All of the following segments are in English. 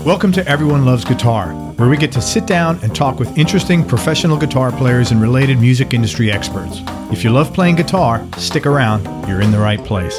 Welcome to Everyone Loves Guitar, where we get to sit down and talk with interesting professional guitar players and related music industry experts. If you love playing guitar, stick around. You're in the right place.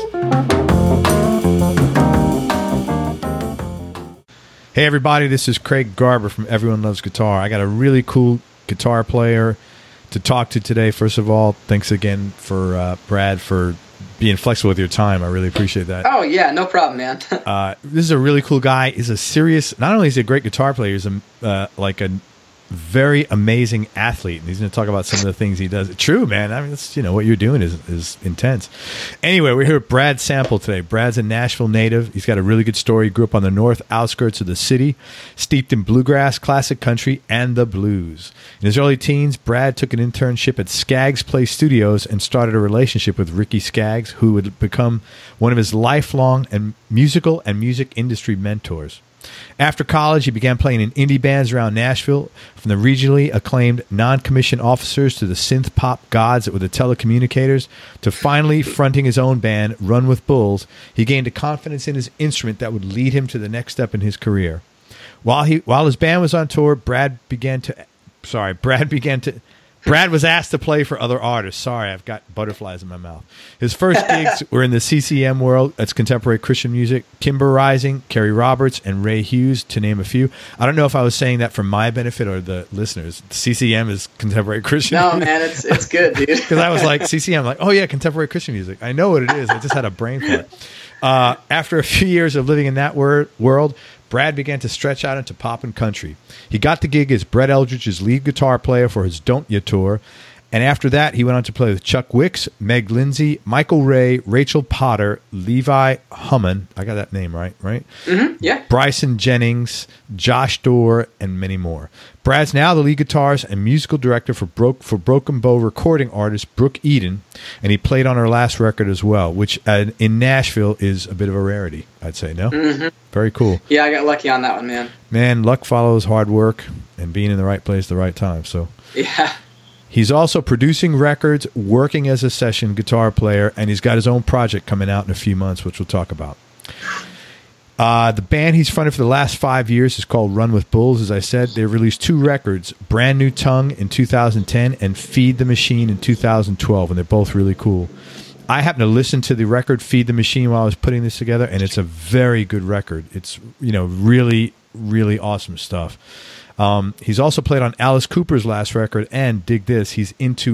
Hey everybody, this is Craig Garber from Everyone Loves Guitar. I got a really cool guitar player to talk to today. First of all, thanks again for Brad for being flexible with your time. I really appreciate that. Oh, yeah, no problem, man. This is a really cool guy. He's a serious, not only is he a great guitar player, he's a very amazing athlete. And he's going to talk about some of the things he does. True, man. I mean, it's, what you're doing is intense. Anyway, we're here with Brad Sample today. Brad's a Nashville native. He's got a really good story. He grew up on the north outskirts of the city, steeped in bluegrass, classic country, and the blues. In his early teens, Brad took an internship at Skaggs Play Studios and started a relationship with Ricky Skaggs, who would become one of his lifelong and music industry mentors. After college, he began playing in indie bands around Nashville, from the regionally acclaimed non-commissioned officers to the synth pop gods that were the Telecommunicators, to finally fronting his own band, Run with Bulls. He gained a confidence in his instrument that would lead him to the next step in his career. While his band was on tour, Brad was asked to play for other artists. Sorry, I've got butterflies in my mouth. His first gigs were in the CCM world. That's contemporary Christian music. Kimber Rising, Kerry Roberts, and Ray Hughes, to name a few. I don't know if I was saying that for my benefit or the listeners. CCM is contemporary Christian music. No, man, it's good, dude. Because I was like, CCM, like, oh yeah, contemporary Christian music. I know what it is. I just had a brain fart. After a few years of living in that world, Brad began to stretch out into pop and country. He got the gig as Brett Eldridge's lead guitar player for his Don't Ya tour, and after that, he went on to play with Chuck Wicks, Meg Lindsay, Michael Ray, Rachel Potter, Levi Hummon, I got that name right? Mm-hmm, yeah. Bryson Jennings, Josh Dorr, and many more. Brad's now the lead guitarist and musical director for Broken Bow recording artist Brooke Eden, and he played on her last record as well, which in Nashville is a bit of a rarity, I'd say, no? Mm-hmm. Very cool. Yeah, I got lucky on that one, man. Man, luck follows hard work and being in the right place at the right time. So yeah. He's also producing records, working as a session guitar player, and he's got his own project coming out in a few months, which we'll talk about. The band he's fronted for the last 5 years is called Run with Bulls. As I said, they released 2 records, Brand New Tongue in 2010 and Feed the Machine in 2012, and they're both really cool. I happened to listen to the record Feed the Machine while I was putting this together, and it's a very good record. It's really, really awesome stuff. He's also played on Alice Cooper's last record, and dig this, he's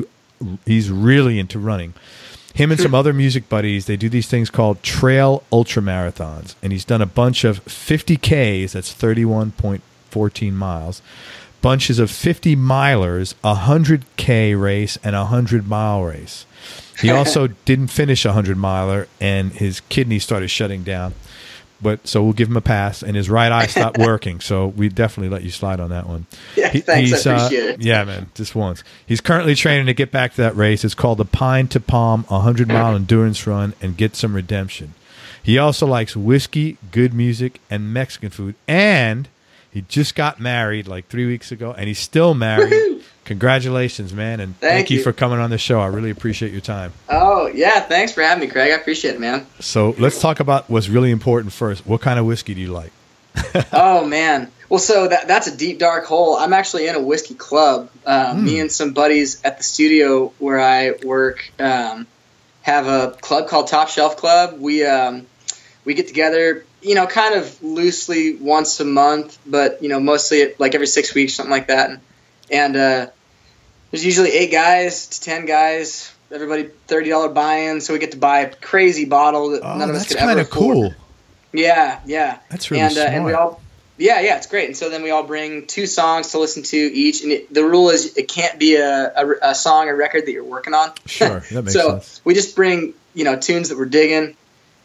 really into running. Him and some other music buddies, they do these things called trail ultramarathons, and he's done a bunch of 50Ks, that's 31.14 miles, bunches of 50 milers, 100K race, and a 100-mile race. He also didn't finish a 100-miler, and his kidney started shutting down. So we'll give him a pass, and his right eye stopped working, so we definitely let you slide on that one. Yeah, thanks, I appreciate it. Yeah, man, just once. He's currently training to get back to that race. It's called the Pine to Palm 100-mile endurance run, and get some redemption. He also likes whiskey, good music, and Mexican food, and he just got married like 3 weeks ago, and he's still married. Woo-hoo! Congratulations, man, and thank you for coming on the show. I really appreciate your time. Oh, yeah, thanks for having me, Craig. I appreciate it, man. So let's talk about what's really important first. What kind of whiskey do you like? Oh, man. Well, so that's a deep, dark hole. I'm actually in a whiskey club. Me and some buddies at the studio where I work have a club called Top Shelf Club. We get together, kind of loosely once a month, but, mostly like every 6 weeks, something like that. And there's usually 8 guys to 10 guys, everybody $30 buy-in, so we get to buy a crazy bottle that none of us could ever afford. That's kind of cool. Yeah. That's really smart. And we all, it's great. And so then we all bring 2 songs to listen to each, and the rule is it can't be a song or record that you're working on. Sure, that makes so sense. we just bring tunes that we're digging,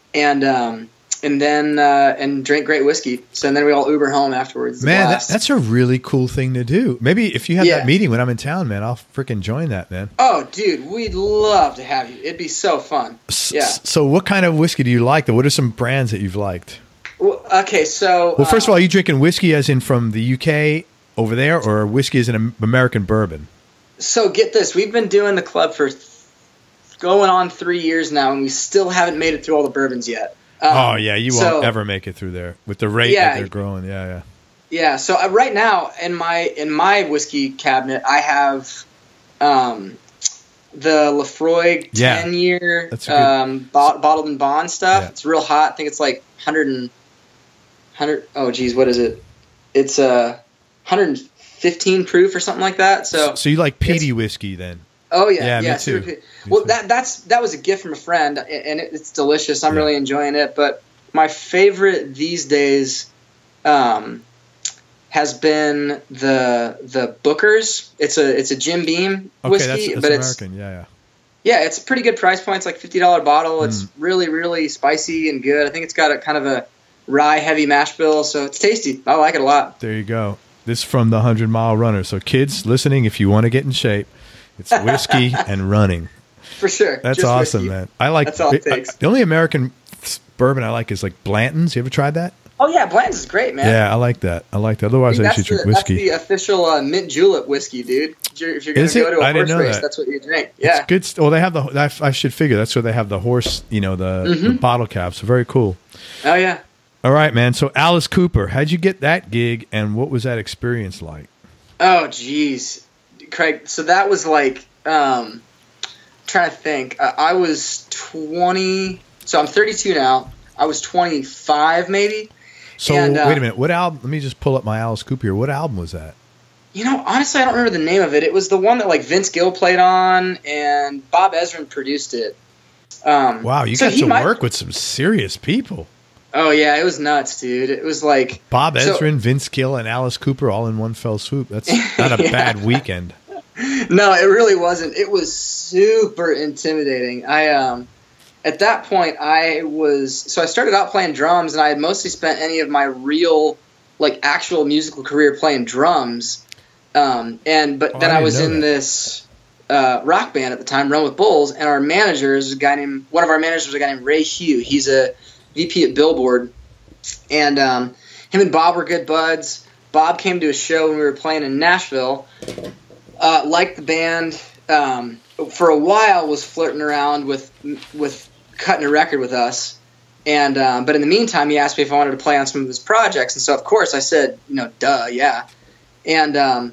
and then drink great whiskey. So then we all Uber home afterwards. Man, that's a really cool thing to do. Maybe if you have that meeting when I'm in town, man, I'll freaking join that, man. Oh, dude, we'd love to have you. It'd be so fun. Yeah. So what kind of whiskey do you like, though? What are some brands that you've liked? Well, okay, so... Well, first of all, are you drinking whiskey as in from the UK over there, or whiskey as an American bourbon? So get this. We've been doing the club for going on 3 years now, and we still haven't made it through all the bourbons yet. You won't ever make it through there with the rate that they're growing. Yeah. Yeah. So right now in my whiskey cabinet, I have the Lefroy 10-year bottled and bond stuff. Yeah. It's real hot. I think it's like 100. Oh geez, what is it? It's 115 proof or something like that. So you like peaty whiskey then? Oh yeah, me too. Well, that was a gift from a friend, and it's delicious. I'm really enjoying it. But my favorite these days has been the Booker's. It's a Jim Beam whiskey, that's but American. It's a pretty good price point. It's like $50 bottle. It's really, really spicy and good. I think it's got a kind of a rye heavy mash bill, so it's tasty. I like it a lot. There you go. This is from the 100 Mile Runner. So kids listening, if you want to get in shape, it's whiskey and running. For sure. That's just awesome, whiskey. Man. I like that's all it takes. The only American bourbon I like is like Blanton's. You ever tried that? Oh yeah, Blanton's is great, man. Yeah, I like that. Otherwise, I should drink whiskey. That's the official mint julep whiskey, dude. If you're going to go to a horse race, that's what you drink. Yeah, it's good. Well, they have I should figure that's where they have the horse. The bottle caps. Very cool. Oh yeah. All right, man. So Alice Cooper, how'd you get that gig, and what was that experience like? Oh, geez, Craig. So that was like, trying to think. I was 20. So I'm 32 now. I was 25, maybe. So wait a minute. What album? Let me just pull up my Alice Cooper here. What album was that? Honestly, I don't remember the name of it. It was the one that like Vince Gill played on, and Bob Ezrin produced it. Wow, you got to work with some serious people. Oh yeah, it was nuts, dude. It was like Bob Ezrin, Vince Gill, and Alice Cooper all in one fell swoop. That's not a bad weekend. No, it really wasn't. It was super intimidating. At that point, I started out playing drums, and I had mostly spent any of my real, like, actual musical career playing drums. Then I was in this rock band at the time, Run with Bulls, and one of our managers was a guy named Ray Hugh. He's a VP at Billboard, and him and Bob were good buds. Bob came to a show when we were playing in Nashville, liked the band, for a while was flirting around with cutting a record with us, and but in the meantime he asked me if I wanted to play on some of his projects, and so of course I said, duh, yeah. And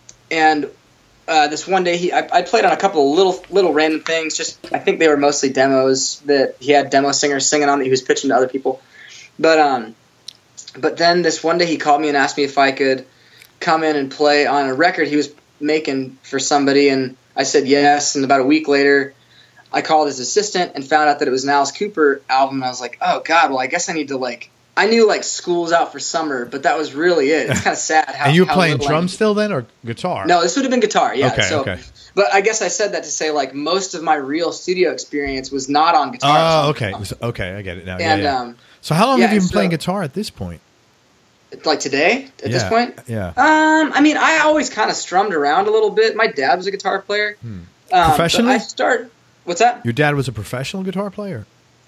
this one day I played on a couple of little random things. Just I think they were mostly demos that he had demo singers singing on that he was pitching to other people. But then this one day he called me and asked me if I could come in and play on a record he was making for somebody, and I said yes. And about a week later, I called his assistant and found out that it was an Alice Cooper album. And I was like, oh God, well I guess I need to I knew school's out for summer, but that was really it. It's kind of sad how. And you were playing drums still then, or guitar? No, this would have been guitar. Yeah. Okay. But I guess I said that to say most of my real studio experience was not on guitar. Oh, okay. Okay, I get it now. And, yeah. So how long have you been playing guitar at this point? Like today, at this point? Yeah. I mean, I always kind of strummed around a little bit. My dad was a guitar player. Professionally? What's that? Your dad was a professional guitar player?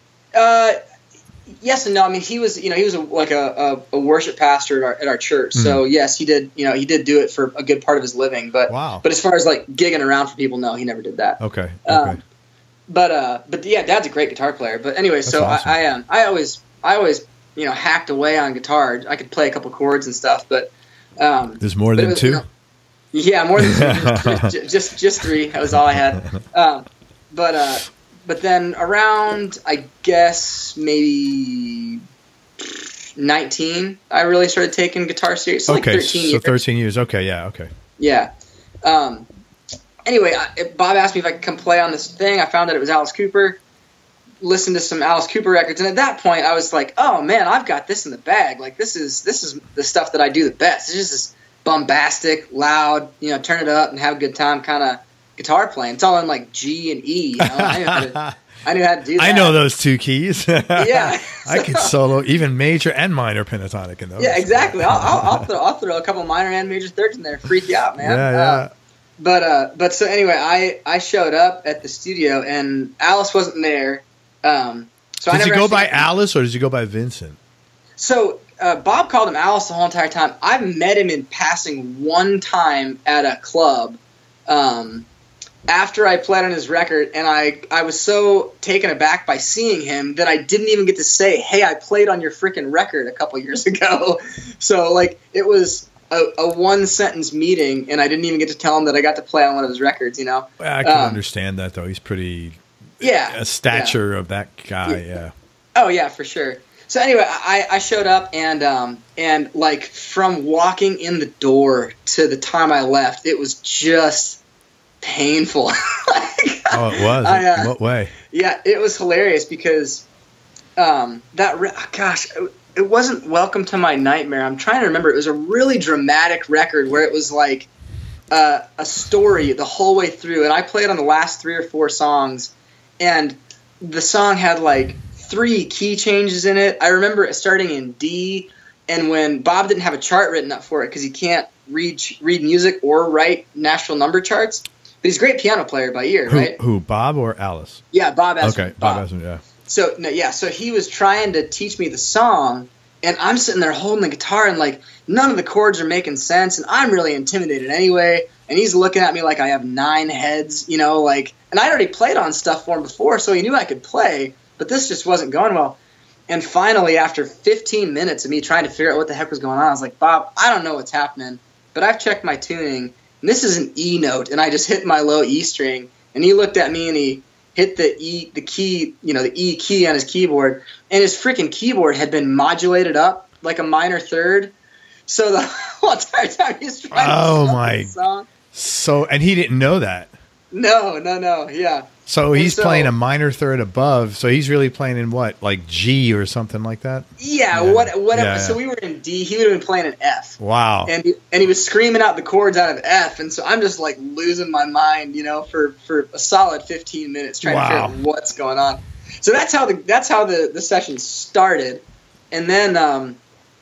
Yes and no. I mean, he was a worship pastor at our church. So yes, he did. He did do it for a good part of his living. But wow. But as far as gigging around for people, no, he never did that. Okay. But yeah, Dad's a great guitar player. But anyway, that's so awesome. I always hacked away on guitar. I could play a couple chords and stuff, but there's more than two. Yeah, more than two. just three. That was all I had. But then around, I guess, maybe 19, I really started taking guitar seriously. So okay, 13 years. So 13 years. Okay, yeah, okay. Yeah. Anyway, Bob asked me if I could come play on this thing. I found that it was Alice Cooper. Listened to some Alice Cooper records, and at that point, I was like, "Oh man, I've got this in the bag. This is the stuff that I do the best. It's just this bombastic, loud, turn it up and have a good time kind of guitar playing. It's all in G and E. I knew how to do that. I know those two keys. Yeah, I could solo even major and minor pentatonic in those. Yeah, exactly. I'll throw a couple minor and major thirds in there, freak you out, man. Yeah. But so anyway, I showed up at the studio and Alice wasn't there. Did you go by Alice or did you go by Vincent? So Bob called him Alice the whole entire time. I met him in passing one time at a club. after I played on his record, and I was so taken aback by seeing him that I didn't even get to say, hey, I played on your freaking record a couple years ago. So, like, it was a one-sentence meeting, and I didn't even get to tell him that I got to play on one of his records, you know? I can understand that, though. He's pretty... Yeah. A stature of that guy, yeah. Oh, yeah, for sure. So anyway, I showed up, and like, from walking in the door to the time I left, it was just painful. Oh, it was? In what way? Yeah, it was hilarious because it wasn't Welcome to My Nightmare. I'm trying to remember. It was a really dramatic record where it was like a story the whole way through, and I played on the last 3 or 4 songs, and the song had like 3 key changes in it. I remember it starting in D, and when Bob didn't have a chart written up for it because he can't read music or write national number charts, but he's a great piano player by ear, right? Who, Bob or Alice? Yeah, Bob Ezrin. Okay, Bob Ezrin, yeah. So he was trying to teach me the song, and I'm sitting there holding the guitar, and like none of the chords are making sense, and I'm really intimidated anyway. And he's looking at me like I have 9 heads, you know, like. And I'd already played on stuff for him before, so he knew I could play, but this just wasn't going well. And finally, after 15 minutes of me trying to figure out what the heck was going on, I was like, Bob, I don't know what's happening, but I've checked my tuning, and this is an E note, and I just hit my low E string. And he looked at me and he hit the E key on his keyboard, and his freaking keyboard had been modulated up like a minor third. So the whole entire time he's trying to sing the song. So, and he didn't know that. No, yeah. So he's playing a minor third above. So he's really playing in what, like G or something like that? Yeah, whatever. Yeah. So we were in D. He would have been playing an F. Wow. And he was screaming out the chords out of F. And so I'm just like losing my mind, you know, for a solid 15 minutes trying to figure out what's going on. So that's how the session started. And then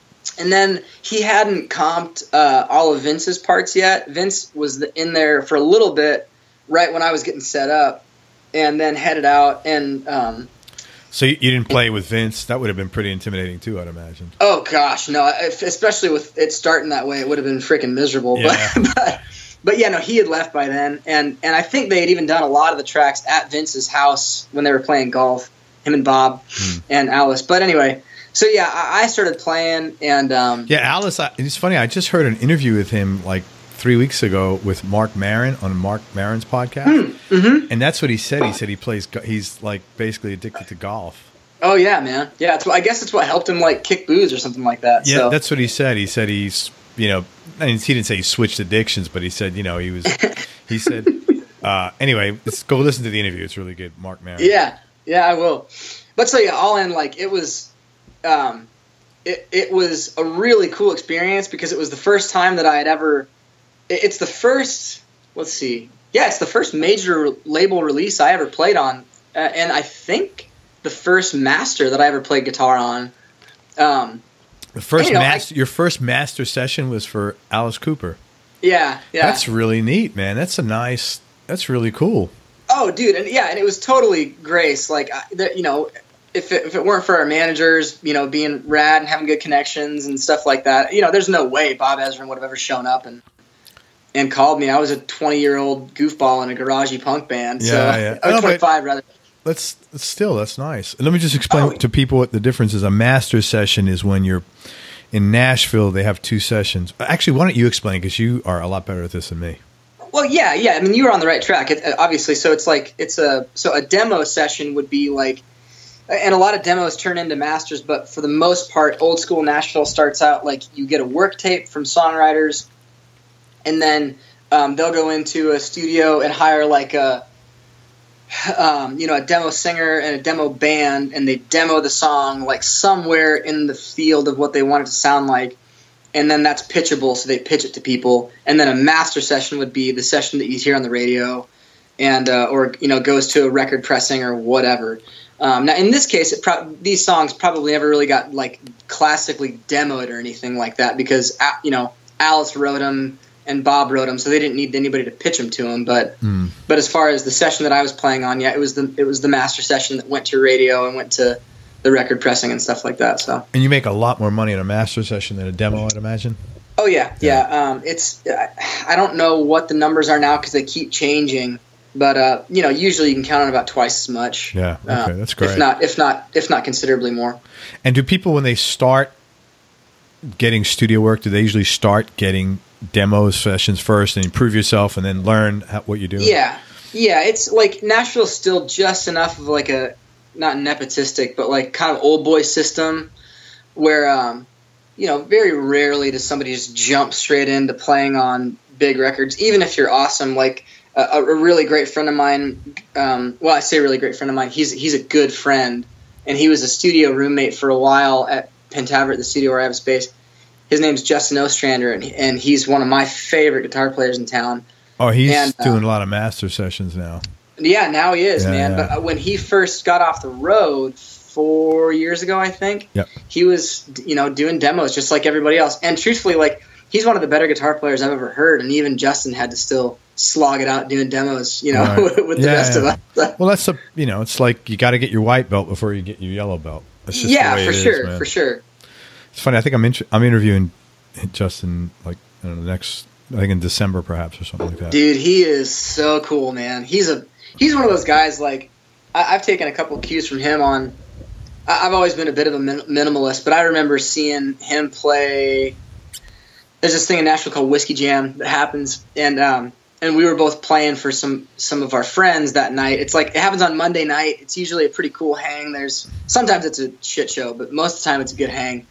he hadn't comped all of Vince's parts yet. Vince was in there for a little bit right when I was getting set up, and then headed out. And so you didn't play with Vince? That would have been pretty intimidating too, I'd imagine. Oh gosh, no! Especially with it starting that way, it would have been freaking miserable. Yeah. But yeah, no, he had left by then, and I think they had even done a lot of the tracks at Vince's house when they were playing golf. Him and Bob and Alice. But anyway. So yeah, I started playing, and Alice. It's funny. I just heard an interview with him like 3 weeks ago with Mark Maron on Mark Maron's podcast, and that's what he said. He said he's like basically addicted to golf. Oh yeah, man. Yeah, I guess it's what helped him like kick booze or something like that. Yeah, so. That's what he said. He said he's I mean, he didn't say he switched addictions, but he said he was. He said anyway. Let's go listen to the interview. It's really good, Mark Maron. Yeah, I will. But so yeah, all in like it was. It was a really cool experience because it was the first time that I had ever. It's the first. Let's see. Yeah, it's the first major label release I ever played on, and I think the first master that I ever played guitar on. The first your first master session was for Alice Cooper. Yeah. That's really neat, man. That's really cool. Oh, dude, and it was totally grace. Like, If it weren't for our managers, being rad and having good connections and stuff like that, there's no way Bob Ezrin would have ever shown up and called me. I was a 20-year-old goofball in a garagey punk band. Yeah. I was 25 rather. That's nice. And let me just explain to people what the difference is. A master session is when you're in Nashville. They have 2 sessions. Actually, why don't you explain, because you are a lot better at this than me. Well, yeah. I mean, you were on the right track, obviously. So it's like a demo session would be like. And a lot of demos turn into masters, but for the most part, old school Nashville starts out like you get a work tape from songwriters, and then they'll go into a studio and hire like a demo singer and a demo band, and they demo the song like somewhere in the field of what they want it to sound like, and then that's pitchable, so they pitch it to people, and then a master session would be the session that you hear on the radio, and or goes to a record pressing or whatever. Now, in this case, these songs probably never really got like classically demoed or anything like that because Alice wrote them and Bob wrote them, so they didn't need anybody to pitch them to them. But as far as the session that I was playing on, it was the master session that went to radio and went to the record pressing and stuff like that. So. And you make a lot more money in a master session than a demo, I'd imagine. Oh yeah. It's I don't know what the numbers are now because they keep changing. But usually you can count on about twice as much. Yeah, okay, that's great. If not considerably more. And do people, when they start getting studio work, do they usually start getting demo sessions first and improve yourself and then learn what you're doing? Yeah. It's like Nashville's still just enough of like a, not nepotistic, but like kind of old boy system where, very rarely does somebody just jump straight into playing on big records, even if you're awesome. Like a really great friend of mine, I say really great friend of mine, he's a good friend, and he was a studio roommate for a while at Pentaveret, the studio where I have space. His name's Justin Ostrander, and he's one of my favorite guitar players in town. Oh, he's doing a lot of master sessions now. Yeah, now he is, man. Yeah. But when he first got off the road 4 years ago, I think, he was, doing demos just like everybody else. And truthfully, like, he's one of the better guitar players I've ever heard, and even Justin had to still slog it out doing demos, right. with the rest of us. Well, that's it's like you got to get your white belt before you get your yellow belt. That's just the way it is, for sure. It's funny. I think I'm interviewing Justin I think in December perhaps or something like that. Dude, he is so cool, man. He's one of those guys. Like I've taken a couple cues from him on. I've always been a bit of a minimalist, but I remember seeing him play. There's this thing in Nashville called Whiskey Jam that happens, and we were both playing for some of our friends that night. It's like it happens on Monday night. It's usually a pretty cool hang. Sometimes it's a shit show, but most of the time it's a good hang.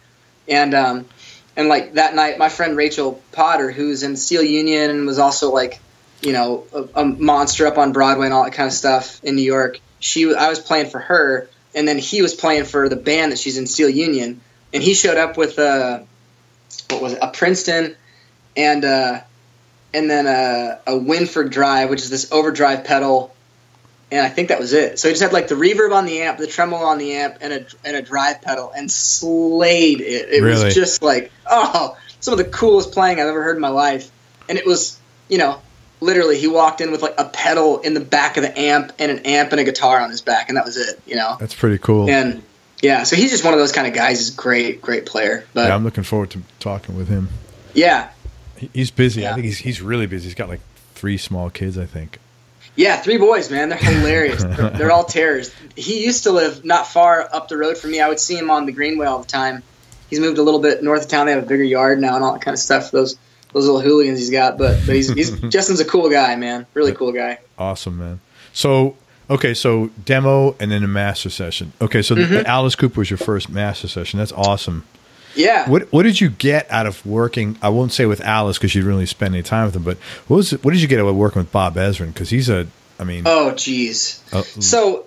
And like that night, my friend Rachel Potter, who's in Steel Union and was also like, a monster up on Broadway and all that kind of stuff in New York. I was playing for her, and then he was playing for the band that she's in, Steel Union, and he showed up with a Princeton and then a Winford Drive, which is this overdrive pedal. And I think that was it. So he just had like the reverb on the amp, the tremolo on the amp, and a drive pedal, and slayed it. It really? Was just like, some of the coolest playing I've ever heard in my life. And it was, literally he walked in with like a pedal in the back of the amp and an amp and a guitar on his back, and that was it. That's pretty cool. And yeah, so he's just one of those kind of guys. He's a great player. But yeah, I'm looking forward to talking with him. Yeah, he's busy. Yeah. I think he's really busy. He's got like 3 small kids, I think. Yeah, 3 boys, man. They're hilarious. They're all terrors. He used to live not far up the road from me. I would see him on the Greenway all the time. He's moved a little bit north of town. They have a bigger yard now and all that kind of stuff. Those little hooligans he's got. But he's Justin's a cool guy, man. Really cool guy. Awesome, man. So demo and then a master session. Okay, so Alice Cooper was your first master session. That's awesome. Yeah. What did you get out of working? I won't say with Alice because you didn't really spend any time with him. But what did you get out of working with Bob Ezrin? Because he's oh geez. So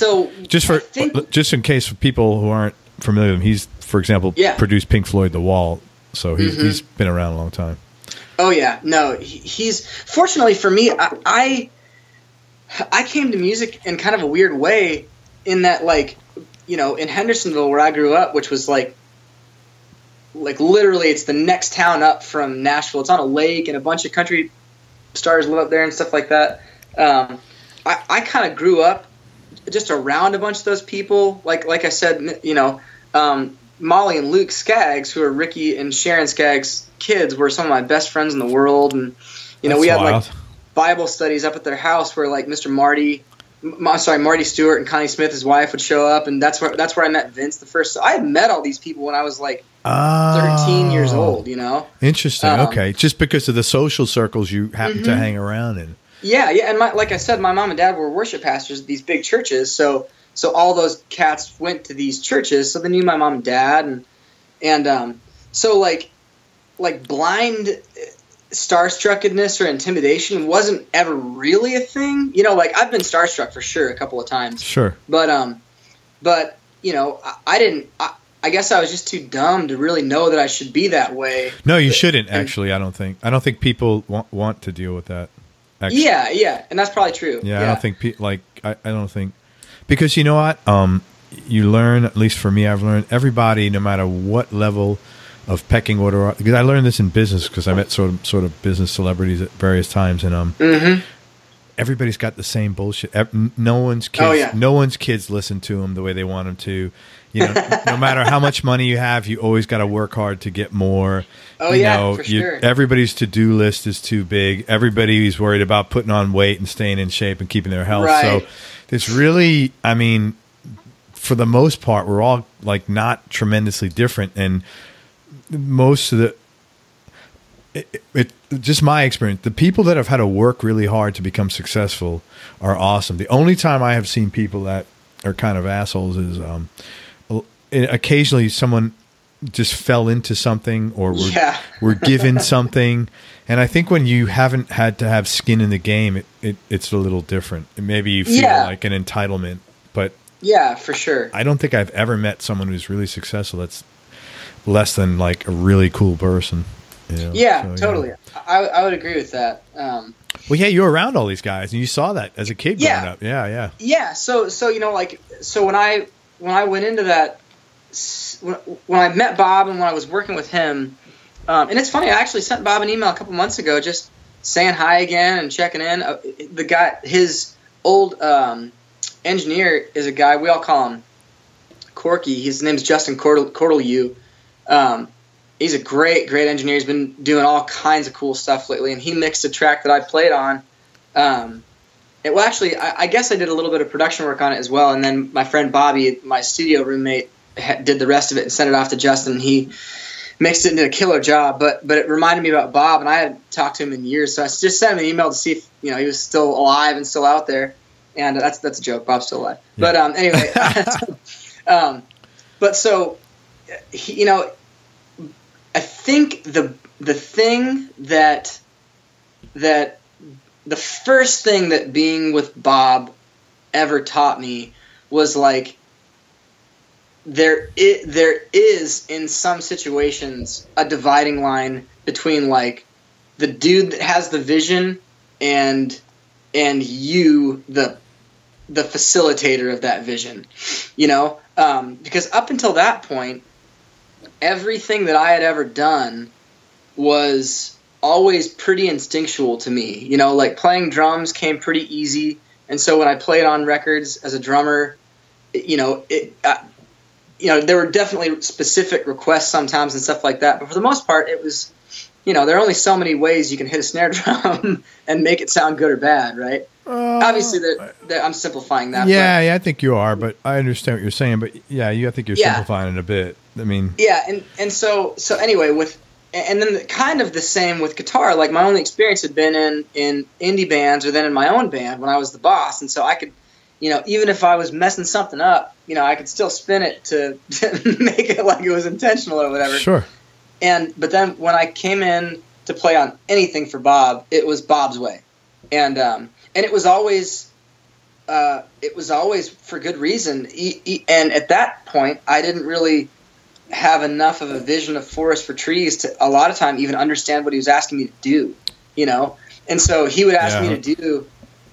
just in case for people who aren't familiar with him, he's, for example, produced Pink Floyd The Wall. So he's been around a long time. Oh yeah, no, he's fortunately for me. I came to music in kind of a weird way, in that in Hendersonville where I grew up, which was like literally it's the next town up from Nashville. It's on a lake and a bunch of country stars live up there and stuff like that. I kind of grew up just around a bunch of those people. Like I said, Molly and Luke Skaggs, who are Ricky and Sharon Skaggs' kids, were some of my best friends in the world. And we had like Bible studies up at their house where like Marty Stewart and Connie Smith, his wife, would show up, and that's where I met Vince the first. So I had met all these people when I was like 13 years old. Interesting. Okay, just because of the social circles you happen to hang around in. Yeah, and like I said, my mom and dad were worship pastors at these big churches, so all those cats went to these churches, so they knew my mom and dad, and so like blind starstruckedness or intimidation wasn't ever really a thing. Like I've been starstruck for sure a couple of times. Sure. But I didn't. I guess I was just too dumb to really know that I should be that way. No, you shouldn't actually. I don't think people want to deal with that. Actually. Yeah, and that's probably true. Yeah, I don't think I don't think, because you know what? You learn, at least for me, I've learned everybody, no matter what level of pecking order, because I learned this in business because I met sort of business celebrities at various times, and everybody's got the same bullshit. No one's kids, no one's kids listen to them the way they want them to. You know, no matter how much money you have, you always got to work hard to get more. Oh, for sure. Everybody's to-do list is too big. Everybody's worried about putting on weight and staying in shape and keeping their health. Right. So it's really, I mean, for the most part, we're all like not tremendously different. And most of just my experience, the people that have had to work really hard to become successful are awesome. The only time I have seen people that are kind of assholes is occasionally someone just fell into something or were given something. And I think when you haven't had to have skin in the game, it's a little different. Maybe you feel like an entitlement, but yeah, for sure. I don't think I've ever met someone who's really successful that's less than like a really cool person. You know? Yeah, so, totally. Yeah. I would agree with that. Well, yeah, you were around all these guys, and you saw that as a kid growing up. Yeah. Yeah. So you know, like, so when I went into that, when I met Bob and when I was working with him, and it's funny, I actually sent Bob an email a couple months ago, just saying hi again and checking in. The guy, his old engineer, is a guy we all call him Corky. His name's Justin Cortelyou. He's a great engineer. He's been doing all kinds of cool stuff lately, and he mixed a track that I played on. I guess I did a little bit of production work on it as well, and then my friend Bobby, my studio roommate, did the rest of it and sent it off to Justin. He mixed it into a killer job, but it reminded me about Bob, and I hadn't talked to him in years, so I just sent him an email to see if he was still alive and still out there. And that's a joke. Bob's still alive. Yeah. But anyway, but so I think the thing that the first thing that being with Bob ever taught me was like there is in some situations a dividing line between like the dude that has the vision and you the facilitator of that vision, because up until that point, everything that I had ever done was always pretty instinctual to me. Like playing drums came pretty easy. And so when I played on records as a drummer, there were definitely specific requests sometimes and stuff like that. But for the most part, it was, there are only so many ways you can hit a snare drum and make it sound good or bad, right? Obviously, I'm simplifying that. Yeah, I think you are, but I understand what you're saying. But I think you're simplifying it a bit. I mean, and so anyway, and then kind of the same with guitar. Like my only experience had been in indie bands or then in my own band when I was the boss, and so I could, even if I was messing something up, I could still spin it to make it like it was intentional or whatever. Sure. But then when I came in to play on anything for Bob, it was Bob's way, and it was always for good reason. And at that point, I didn't really have enough of a vision of forest for trees to a lot of time even understand what he was asking me to do, And so he would ask me to do.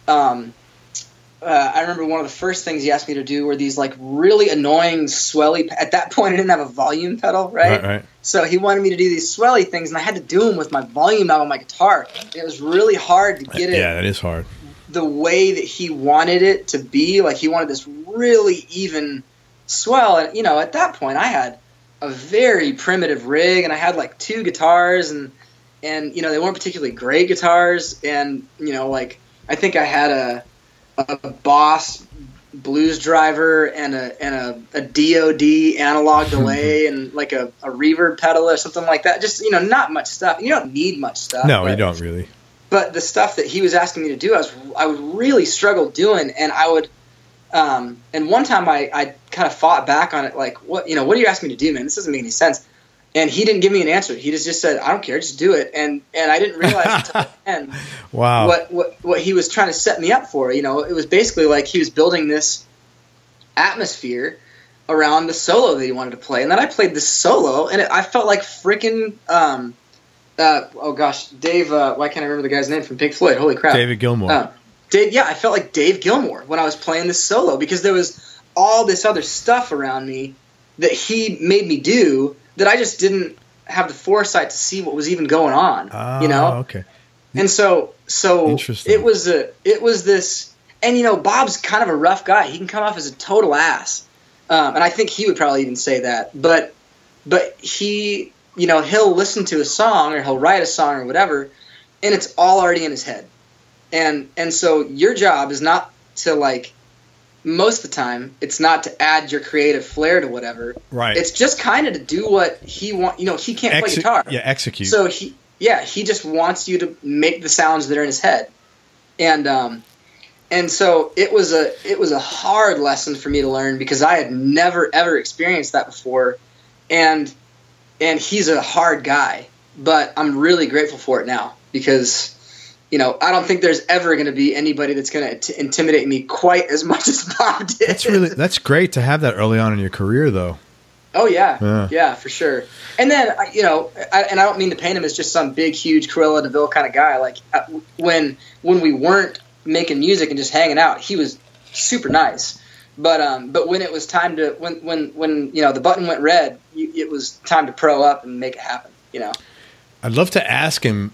I remember one of the first things he asked me to do were these like really annoying swelly. At that point, I didn't have a volume pedal, right? So he wanted me to do these swelly things, and I had to do them with my volume out on my guitar. And it was really hard to get it. Yeah, that is hard. The way that he wanted it to be, like he wanted this really even swell. And at that point, I had a very primitive rig, and I had like 2 guitars, and they weren't particularly great guitars, and like I think I had a Boss blues driver and a DOD analog delay and like a reverb pedal or something like that. Just not much stuff. You don't need much stuff. No, you don't really. But the stuff that he was asking me to do, I would really struggle doing, and I would. And one time I kind of fought back on it, like, what are you asking me to do, man? This doesn't make any sense. And he didn't give me an answer. He just said, I don't care, just do it. And I didn't realize until the end what he was trying to set me up for. It was basically like he was building this atmosphere around the solo that he wanted to play. And then I played this solo, and I felt like freaking Dave, why can't I remember the guy's name from Pink Floyd? Holy crap. David Gilmour. I felt like Dave Gilmour when I was playing this solo because there was all this other stuff around me that he made me do that I just didn't have the foresight to see what was even going on, Okay. And so So Interesting. it was this, and Bob's kind of a rough guy. He can come off as a total ass, and I think he would probably even say that. But he, he'll listen to a song or he'll write a song or whatever, and it's all already in his head. And so your job is not to, like, most of the time, it's not to add your creative flair to whatever. Right. It's just kind of to do what he wants. He can't play guitar. Yeah, execute. So he just wants you to make the sounds that are in his head. And so it was a hard lesson for me to learn because I had never ever experienced that before. And he's a hard guy, but I'm really grateful for it now because I don't think there's ever going to be anybody that's going to intimidate me quite as much as Bob did. That's great to have that early on in your career, though. Oh yeah, for sure. And then I don't mean to paint him as just some big, huge Cruella de Vil kind of guy. Like when we weren't making music and just hanging out, he was super nice. But when it was time to when the button went red, it was time to pro up and make it happen. I'd love to ask him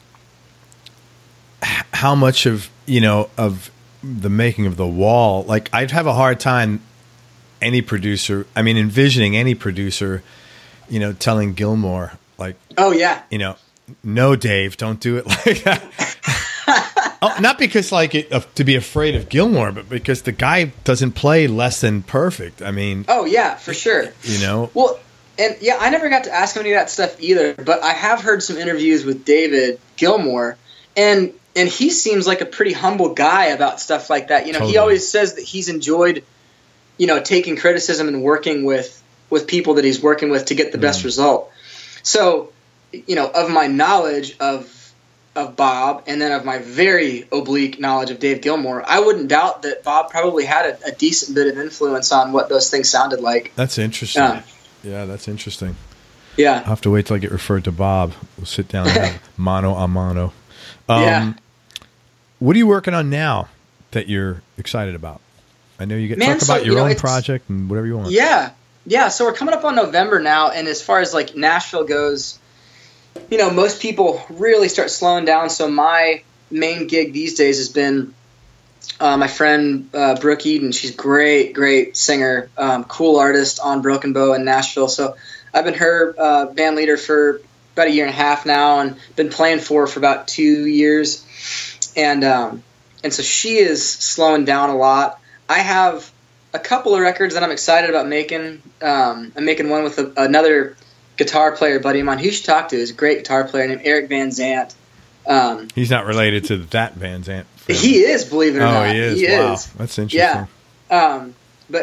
how much of the making of The Wall, like, I'd have a hard time envisioning any producer, telling Gilmour, like, oh yeah, no, Dave, don't do it like that. Not because to be afraid of Gilmour, but because the guy doesn't play less than perfect. I mean, oh yeah, for sure. Well, and yeah, I never got to ask him any of that stuff either, but I have heard some interviews with David Gilmour, and he seems like a pretty humble guy about stuff like that. Totally. He always says that he's enjoyed, taking criticism and working with people that he's working with to get the best result. So, of my knowledge of Bob, and then of my very oblique knowledge of Dave Gilmour, I wouldn't doubt that Bob probably had a decent bit of influence on what those things sounded like. That's interesting. Yeah, that's interesting. Yeah. I'll have to wait till I get referred to Bob. We'll sit down and have mano a mano. Yeah. What are you working on now that you're excited about? I know you get talk about your own project and whatever you want. Yeah. Yeah. So we're coming up on November now. And as far as like Nashville goes, most people really start slowing down. So my main gig these days has been my friend Brooke Eden. She's great singer, cool artist on Broken Bow in Nashville. So I've been her band leader for about a year and a half now, and been playing for about 2 years. And so she is slowing down a lot. I have a couple of records that I'm excited about making. I'm making one with another guitar player buddy of mine who you should talk to. He's a great guitar player named Eric Van Zant. He's not related to that Van Zant. He is, believe it or not. He is. Wow, that's interesting. Yeah. But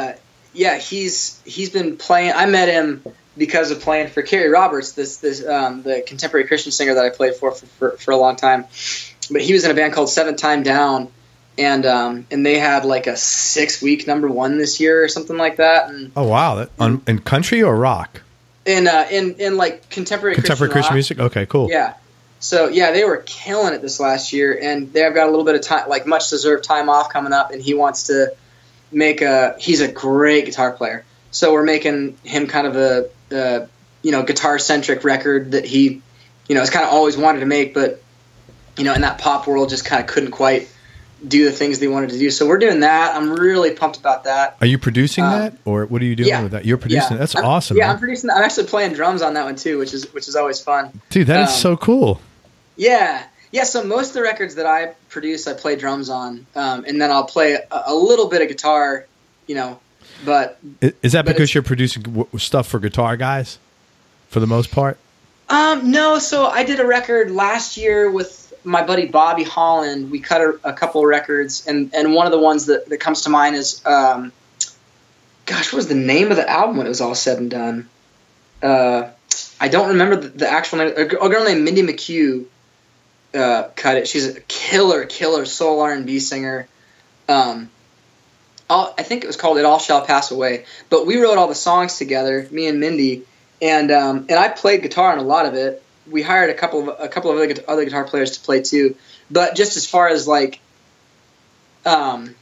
he's been playing. I met him because of playing for Carrie Roberts, the contemporary Christian singer that I played for a long time. But he was in a band called Seventh Time Down, and they had like a 6-week #1 this year or something like that. And, oh wow! In country or rock? In like contemporary Christian music. Okay, cool. Yeah. So yeah, they were killing it this last year, and they've got a little bit of time, like much deserved time off coming up, and he wants to make he's a great guitar player. So we're making him kind of a guitar centric record that he has kind of always wanted to make, but in that pop world just kind of couldn't quite do the things they wanted to do. So we're doing that. I'm really pumped about that. Are you producing that, or what are you doing with that? You're producing. That's awesome. Yeah, man. I'm producing. I'm actually playing drums on that one too, which is always fun. Dude, that is so cool. Yeah. So most of the records that I produce, I play drums on, and then I'll play a little bit of guitar, But is that because you're producing stuff for guitar guys, for the most part? No. So I did a record last year with my buddy Bobby Holland. We cut a couple of records, and one of the ones that comes to mind is, what was the name of the album when it was all said and done? I don't remember the actual name. A girl named Mindy McHugh cut it. She's a killer soul R&B singer. I think it was called "It All Shall Pass Away." But we wrote all the songs together, me and Mindy, and I played guitar on a lot of it. We hired a couple of other guitar players to play too. But just as far as like band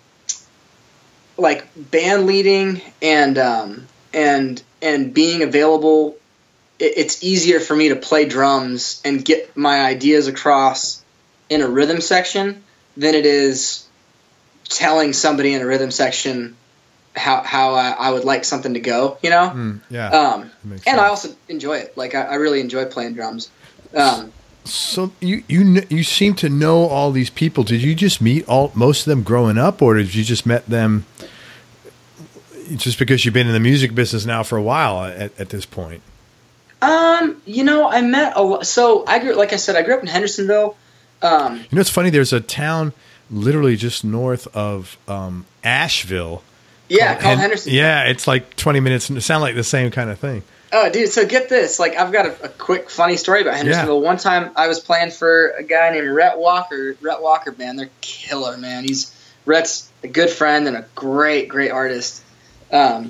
leading and being available, it's easier for me to play drums and get my ideas across in a rhythm section than it is telling somebody in a rhythm section how I would like something to go, you know? And I also enjoy it. Like I really enjoy playing drums. So you seem to know all these people. Did you just meet most of them growing up, or did you just met them just because you've been in the music business now for a while at this point? You know, I met so I grew up in Hendersonville. You know, it's funny. There's a town literally just north of Asheville. Yeah, called Hendersonville. Yeah, it's like 20 minutes. It sounds like the same kind of thing. Oh, dude, so get this. Like, I've got a quick, funny story about Hendersonville. One time, I was playing for a guy named Rhett Walker. Rhett Walker Band. They're killer, man. Rhett's a good friend and a great, great artist. But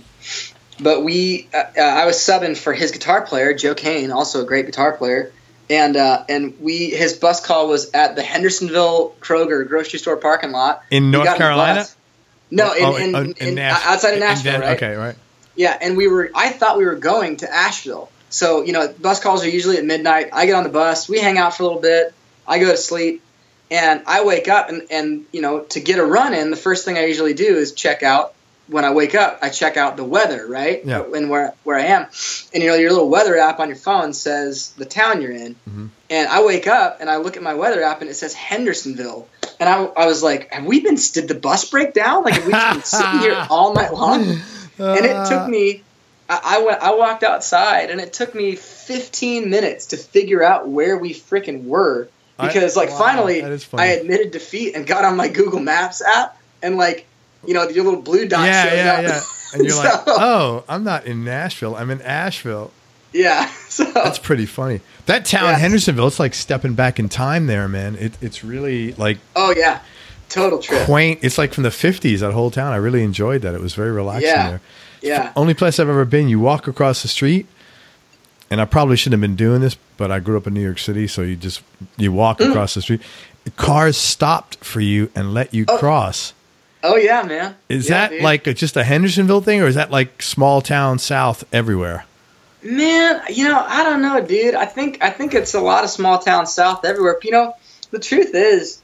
I was subbing for his guitar player, Joe Kane, also a great guitar player. And his bus call was at the Hendersonville Kroger grocery store parking lot. In North Carolina? No, in outside of Nashville, right? Okay, right. Yeah, and I thought we were going to Asheville. So, you know, bus calls are usually at midnight. I get on the bus, we hang out for a little bit, I go to sleep, and I wake up and you know, to get a run in, the first thing I usually do is check out. When I wake up, I check out the weather, right? Yeah. And where I am. And, you know, your little weather app on your phone says the town you're in. Mm-hmm. And I wake up and I look at my weather app and it says Hendersonville. And I was like, did the bus break down? Like, have we just been sitting here all night long? And it took me, I walked outside and it took me 15 minutes to figure out where we freaking were. Because, finally, I admitted defeat and got on my Google Maps app and, like, you know, your little blue dot shows up. Yeah. And you're like, oh, I'm not in Nashville. I'm in Asheville. Yeah. So that's pretty funny. That town, Hendersonville, it's like stepping back in time there, man. It's really like... Oh, yeah. Total trip. Quaint. It's like from the 50s, that whole town. I really enjoyed that. It was very relaxing there. Yeah. Only place I've ever been, you walk across the street, and I probably shouldn't have been doing this, but I grew up in New York City, so you walk across the street. Cars stopped for you and let you cross. Oh, yeah, man. Is that like just a Hendersonville thing, or is that like small town South everywhere? Man, you know, I don't know, dude. I think it's a lot of small town South everywhere. You know, the truth is,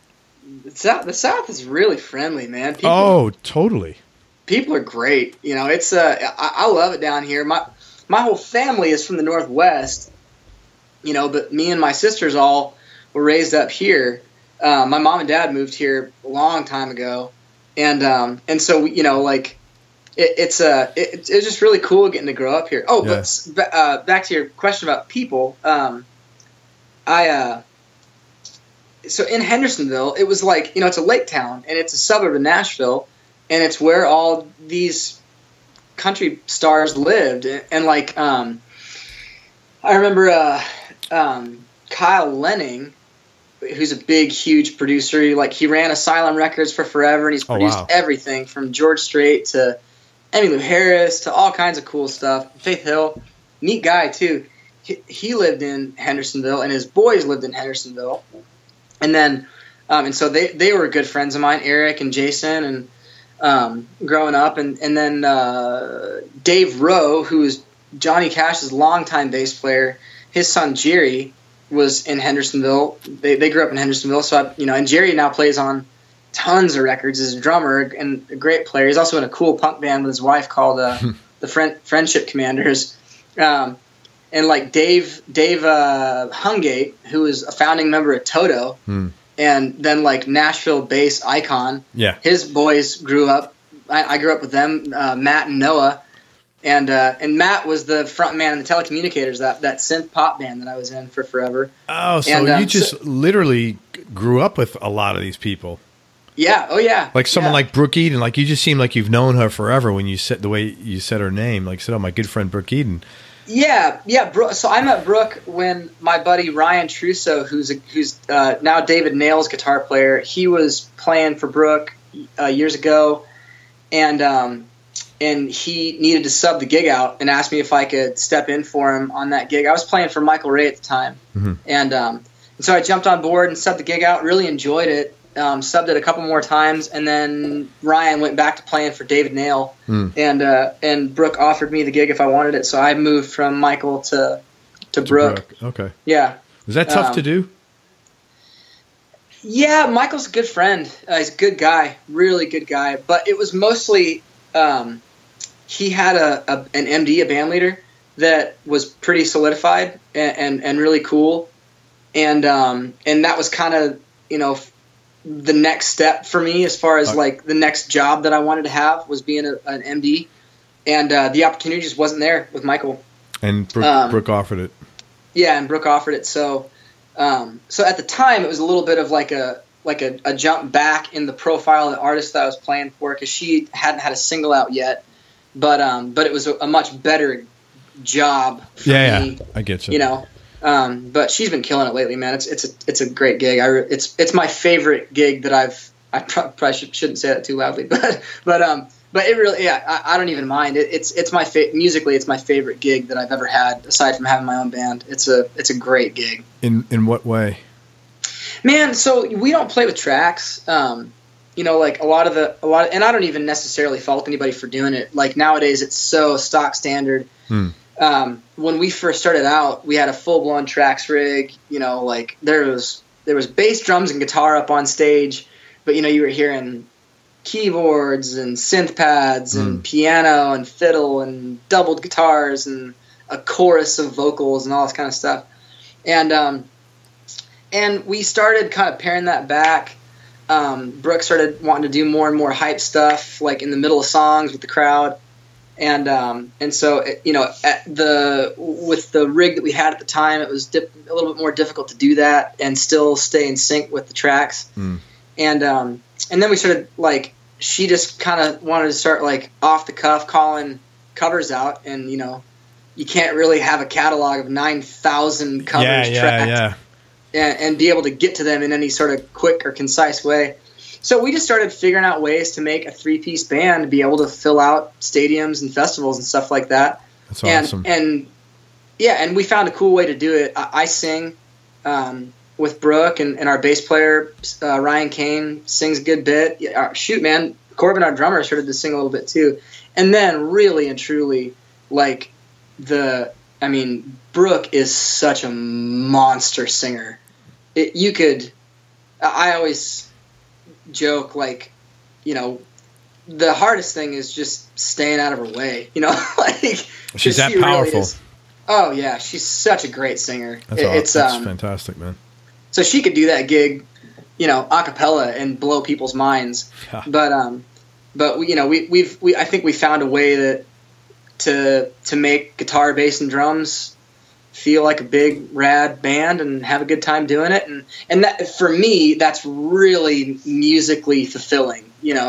the South is really friendly, man. Totally. People are great. You know, it's I love it down here. My whole family is from the Northwest, you know, but me and my sisters all were raised up here. My mom and dad moved here a long time ago. And so, you know, like it's just really cool getting to grow up here. Oh, but back to your question about people. So in Hendersonville, it was like, you know, it's a lake town and it's a suburb of Nashville, and it's where all these country stars lived. And like, I remember Kyle Lenning, who's a big, huge producer. He ran Asylum Records for forever, and he's produced everything from George Strait to Emmylou Harris to all kinds of cool stuff. Faith Hill, neat guy too. He lived in Hendersonville, and his boys lived in Hendersonville. And then, and so they were good friends of mine, Eric and Jason, and growing up. And then Dave Rowe, who was Johnny Cash's longtime bass player, his son Jerry was in Hendersonville. They grew up in Hendersonville, so and Jerry now plays on tons of records as a drummer and a great player. He's also in a cool punk band with his wife called the Friendship Commanders. And like Dave Hungate, who was a founding member of Toto, and then like Nashville bass icon. Yeah, his boys grew up. I grew up with them, Matt and Noah. And Matt was the front man in the Telecommunicators, that synth pop band that I was in for forever. Oh, so you just literally grew up with a lot of these people. Yeah. Oh, yeah. Like someone like Brooke Eden. Like you just seem like you've known her forever when you said the way you said her name. Like you said, oh, my good friend Brooke Eden. Yeah. So I met Brooke when my buddy Ryan Trusso, who's now David Nail's guitar player, he was playing for Brooke years ago, and he needed to sub the gig out and asked me if I could step in for him on that gig. I was playing for Michael Ray at the time. Mm-hmm. And so I jumped on board and subbed the gig out, really enjoyed it, subbed it a couple more times, and then Ryan went back to playing for David Nail, and Brooke offered me the gig if I wanted it, so I moved from Michael to Brooke. Okay. Yeah. Was that tough to do? Yeah, Michael's a good friend. He's a good guy, really good guy. But it was mostly he had an MD, a band leader, that was pretty solidified and really cool. And that was kind of, the next step for me as far as like the next job that I wanted to have was being an MD. And the opportunity just wasn't there with Michael. And Brooke offered it. Yeah, and Brooke offered it. So at the time, it was a little bit of like a jump back in the profile of the artist that I was playing for, because she hadn't had a single out yet. But it was a much better job for me. Yeah, I get you. But she's been killing it lately, man. It's a great gig. It's my favorite gig that I probably shouldn't say that too loudly, but it really, I don't even mind. It's my musically, it's my favorite gig that I've ever had, aside from having my own band. It's a great gig. In what way? Man, so we don't play with tracks. Like a lot, and I don't even necessarily fault anybody for doing it. Like nowadays, it's so stock standard. When we first started out, we had a full blown tracks rig. Like there was bass, drums, and guitar up on stage, but you were hearing keyboards and synth pads and piano and fiddle and doubled guitars and a chorus of vocals and all this kind of stuff. And we started kind of paring that back. Brooke started wanting to do more and more hype stuff, like in the middle of songs with the crowd. And so, with the rig that we had at the time, it was a little bit more difficult to do that and still stay in sync with the tracks. And then we started, like, she just kind of wanted to start, like, off the cuff calling covers out. And, you can't really have a catalog of 9,000 covers tracked and be able to get to them in any sort of quick or concise way. So we just started figuring out ways to make a 3-piece band to be able to fill out stadiums and festivals and stuff like that. That's awesome. And we found a cool way to do it. I sing with Brooke, and our bass player, Ryan Kane, sings a good bit. Shoot, man, Corbin, our drummer, started to sing a little bit too. And then really and truly, like, Brooke is such a monster singer. I always joke, like, the hardest thing is just staying out of her way, like, she's that powerful. Oh yeah, she's such a great singer. That's fantastic, man. So she could do that gig, a cappella and blow people's minds. Yeah. But I think we found a way to make guitar, bass, and drums feel like a big rad band and have a good time doing it. And that, for me, that's really musically fulfilling,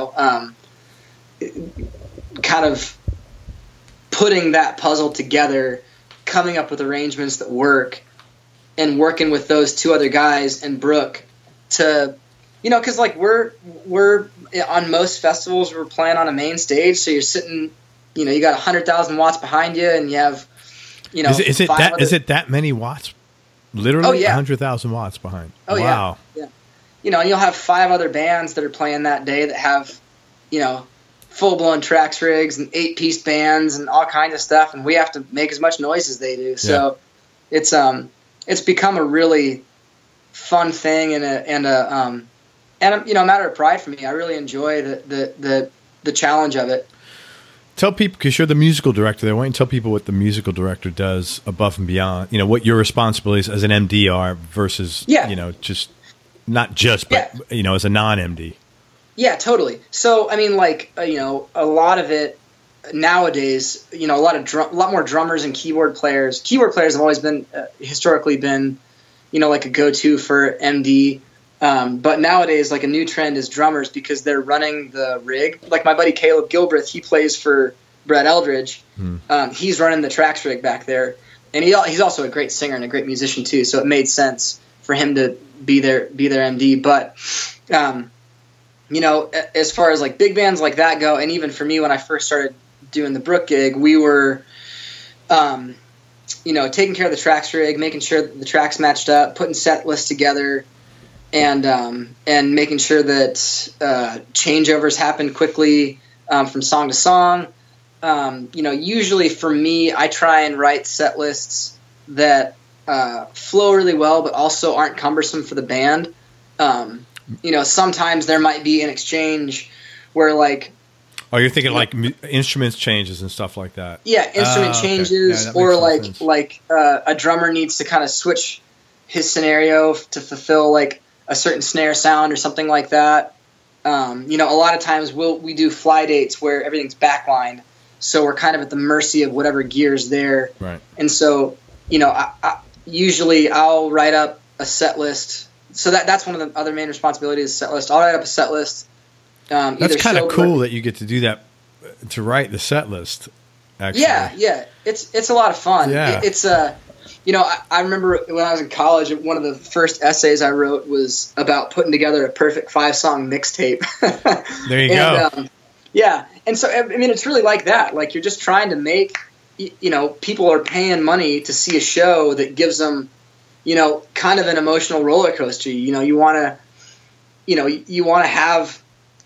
kind of putting that puzzle together, coming up with arrangements that work, and working with those two other guys and Brooke to, cause like we're on most festivals, we're playing on a main stage. So you're sitting, you got 100,000 watts behind you, and you have, is it that many watts? Literally 100,000 watts behind. Oh, wow. Yeah. You'll have 5 other bands that are playing that day that have, full-blown tracks rigs and 8-piece bands and all kinds of stuff, and we have to make as much noise as they do. So it's become a really fun thing and a matter of pride for me. I really enjoy the challenge of it. Tell people, because you're the musical director there, why don't you tell people what the musical director does above and beyond, what your responsibilities as an MD are versus, just not just, but, as a non-MD. Yeah, totally. So, a lot of it nowadays, a lot more drummers and keyboard players. Keyboard players have always been, historically been, like a go-to for MD. But nowadays, like, a new trend is drummers, because they're running the rig. Like my buddy Caleb Gilbreth, he plays for Brett Eldridge. He's running the tracks rig back there, and he's also a great singer and a great musician too. So it made sense for him to be their MD. But as far as like big bands like that go, and even for me when I first started doing the Brooke gig, we were taking care of the tracks rig, making sure that the tracks matched up, putting set lists together, and making sure that changeovers happen quickly from song to song. Usually for me, I try and write set lists that flow really well, but also aren't cumbersome for the band. sometimes there might be an exchange where like, oh, you're thinking like instruments changes and stuff like that. Yeah, instrument changes, yeah, or like a drummer needs to kind of switch his scenario to fulfill like a certain snare sound or something like that. A lot of times we do fly dates where everything's backlined, so we're kind of at the mercy of whatever gear's there. Right. And so, usually I'll write up a set list. So that's one of the other main responsibilities, set list. I'll write up a set list. That's kind of cool that you get to do that, to write the set list. Actually. Yeah. It's a lot of fun. Yeah. I remember when I was in college, one of the first essays I wrote was about putting together a perfect 5-song mixtape. There you go. Yeah. And so, I mean, it's really like that. Like, you're just trying to make, people are paying money to see a show that gives them, kind of an emotional roller coaster. You want to have,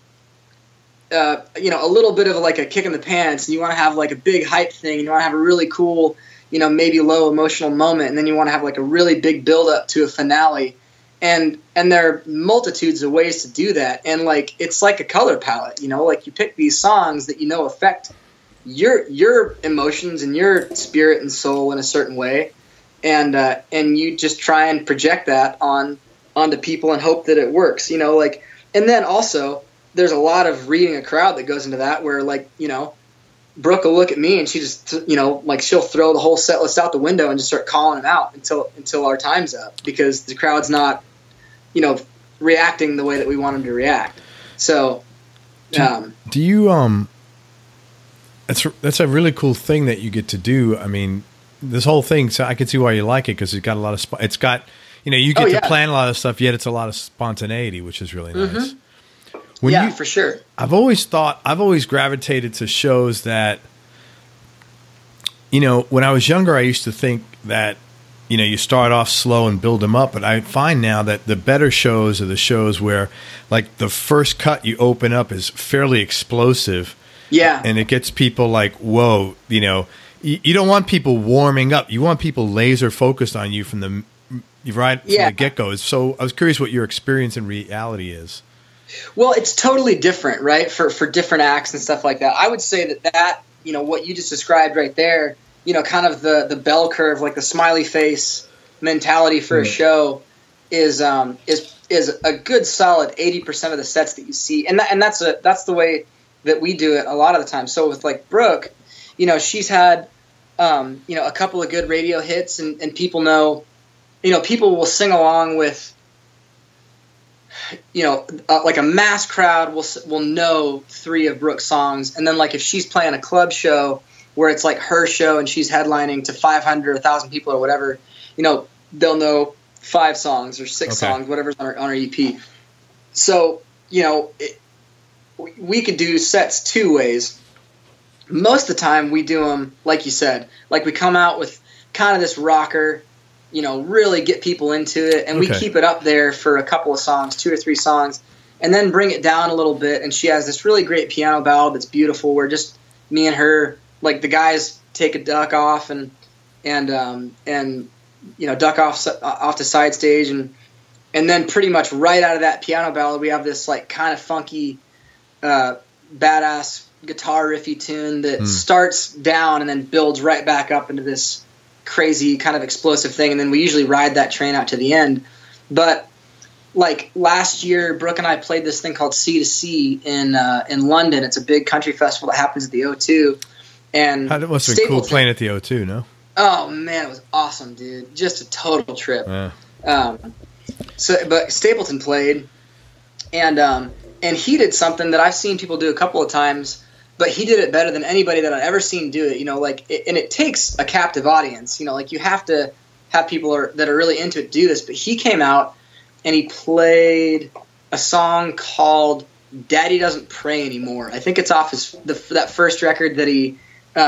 a little bit of like a kick in the pants, and you want to have like a big hype thing, and you want to have a really cool, maybe low emotional moment, and then you want to have like a really big build up to a finale. And there are multitudes of ways to do that. And like, it's like a color palette, like you pick these songs that, affect your emotions and your spirit and soul in a certain way. And you just try and project that onto people and hope that it works, and then also there's a lot of reading a crowd that goes into that, where like, Brooke will look at me and she just, like she'll throw the whole set list out the window and just start calling them out until our time's up, because the crowd's not, reacting the way that we want them to react. So, do you, that's a really cool thing that you get to do. I mean, this whole thing, so I can see why you like it, because it's got a lot of, it's got, you get to plan a lot of stuff, yet it's a lot of spontaneity, which is really nice. For sure. I've always gravitated to shows that, when I was younger, I used to think that, you start off slow and build them up. But I find now that the better shows are the shows where, like, the first cut you open up is fairly explosive. Yeah. And it gets people like, whoa, you don't want people warming up. You want people laser focused on you from the get-go. So I was curious what your experience in reality is. Well, it's totally different, right? For different acts and stuff like that. I would say that what you just described right there, kind of the bell curve, like the smiley face mentality for a show is a good solid 80% of the sets that you see. And that's the way that we do it a lot of the time. So with like Brooke, she's had, a couple of good radio hits, and people know, people will sing along with, like a mass crowd will know 3 of Brooke's songs. And then like if she's playing a club show where it's like her show and she's headlining to 500 or 1,000 people or whatever, they'll know 5 songs or 6 songs, whatever's on our EP. So, we could do sets 2 ways. Most of the time we do them, like you said, like we come out with kind of this rocker, really get people into it, and we keep it up there for a couple of songs, 2 or 3 songs, and then bring it down a little bit. And she has this really great piano ballad that's beautiful, where just me and her, like the guys take a duck off and duck off to side stage, and then pretty much right out of that piano ballad we have this like kind of funky badass guitar riffy tune that starts down and then builds right back up into this crazy kind of explosive thing, and then we usually ride that train out to the end. But like last year, Brooke and I played this thing called Sea to Sea in London. It's a big country festival that happens at the O2. And it must have been cool playing at the O2, no? Oh man, it was awesome, dude! Just a total trip. Yeah. But Stapleton played, and he did something that I've seen people do a couple of times, but he did it better than anybody that I've ever seen do it. And it takes a captive audience. Like you have to have people that are really into it do this. But he came out and he played a song called "Daddy Doesn't Pray Anymore." I think it's off that first record that he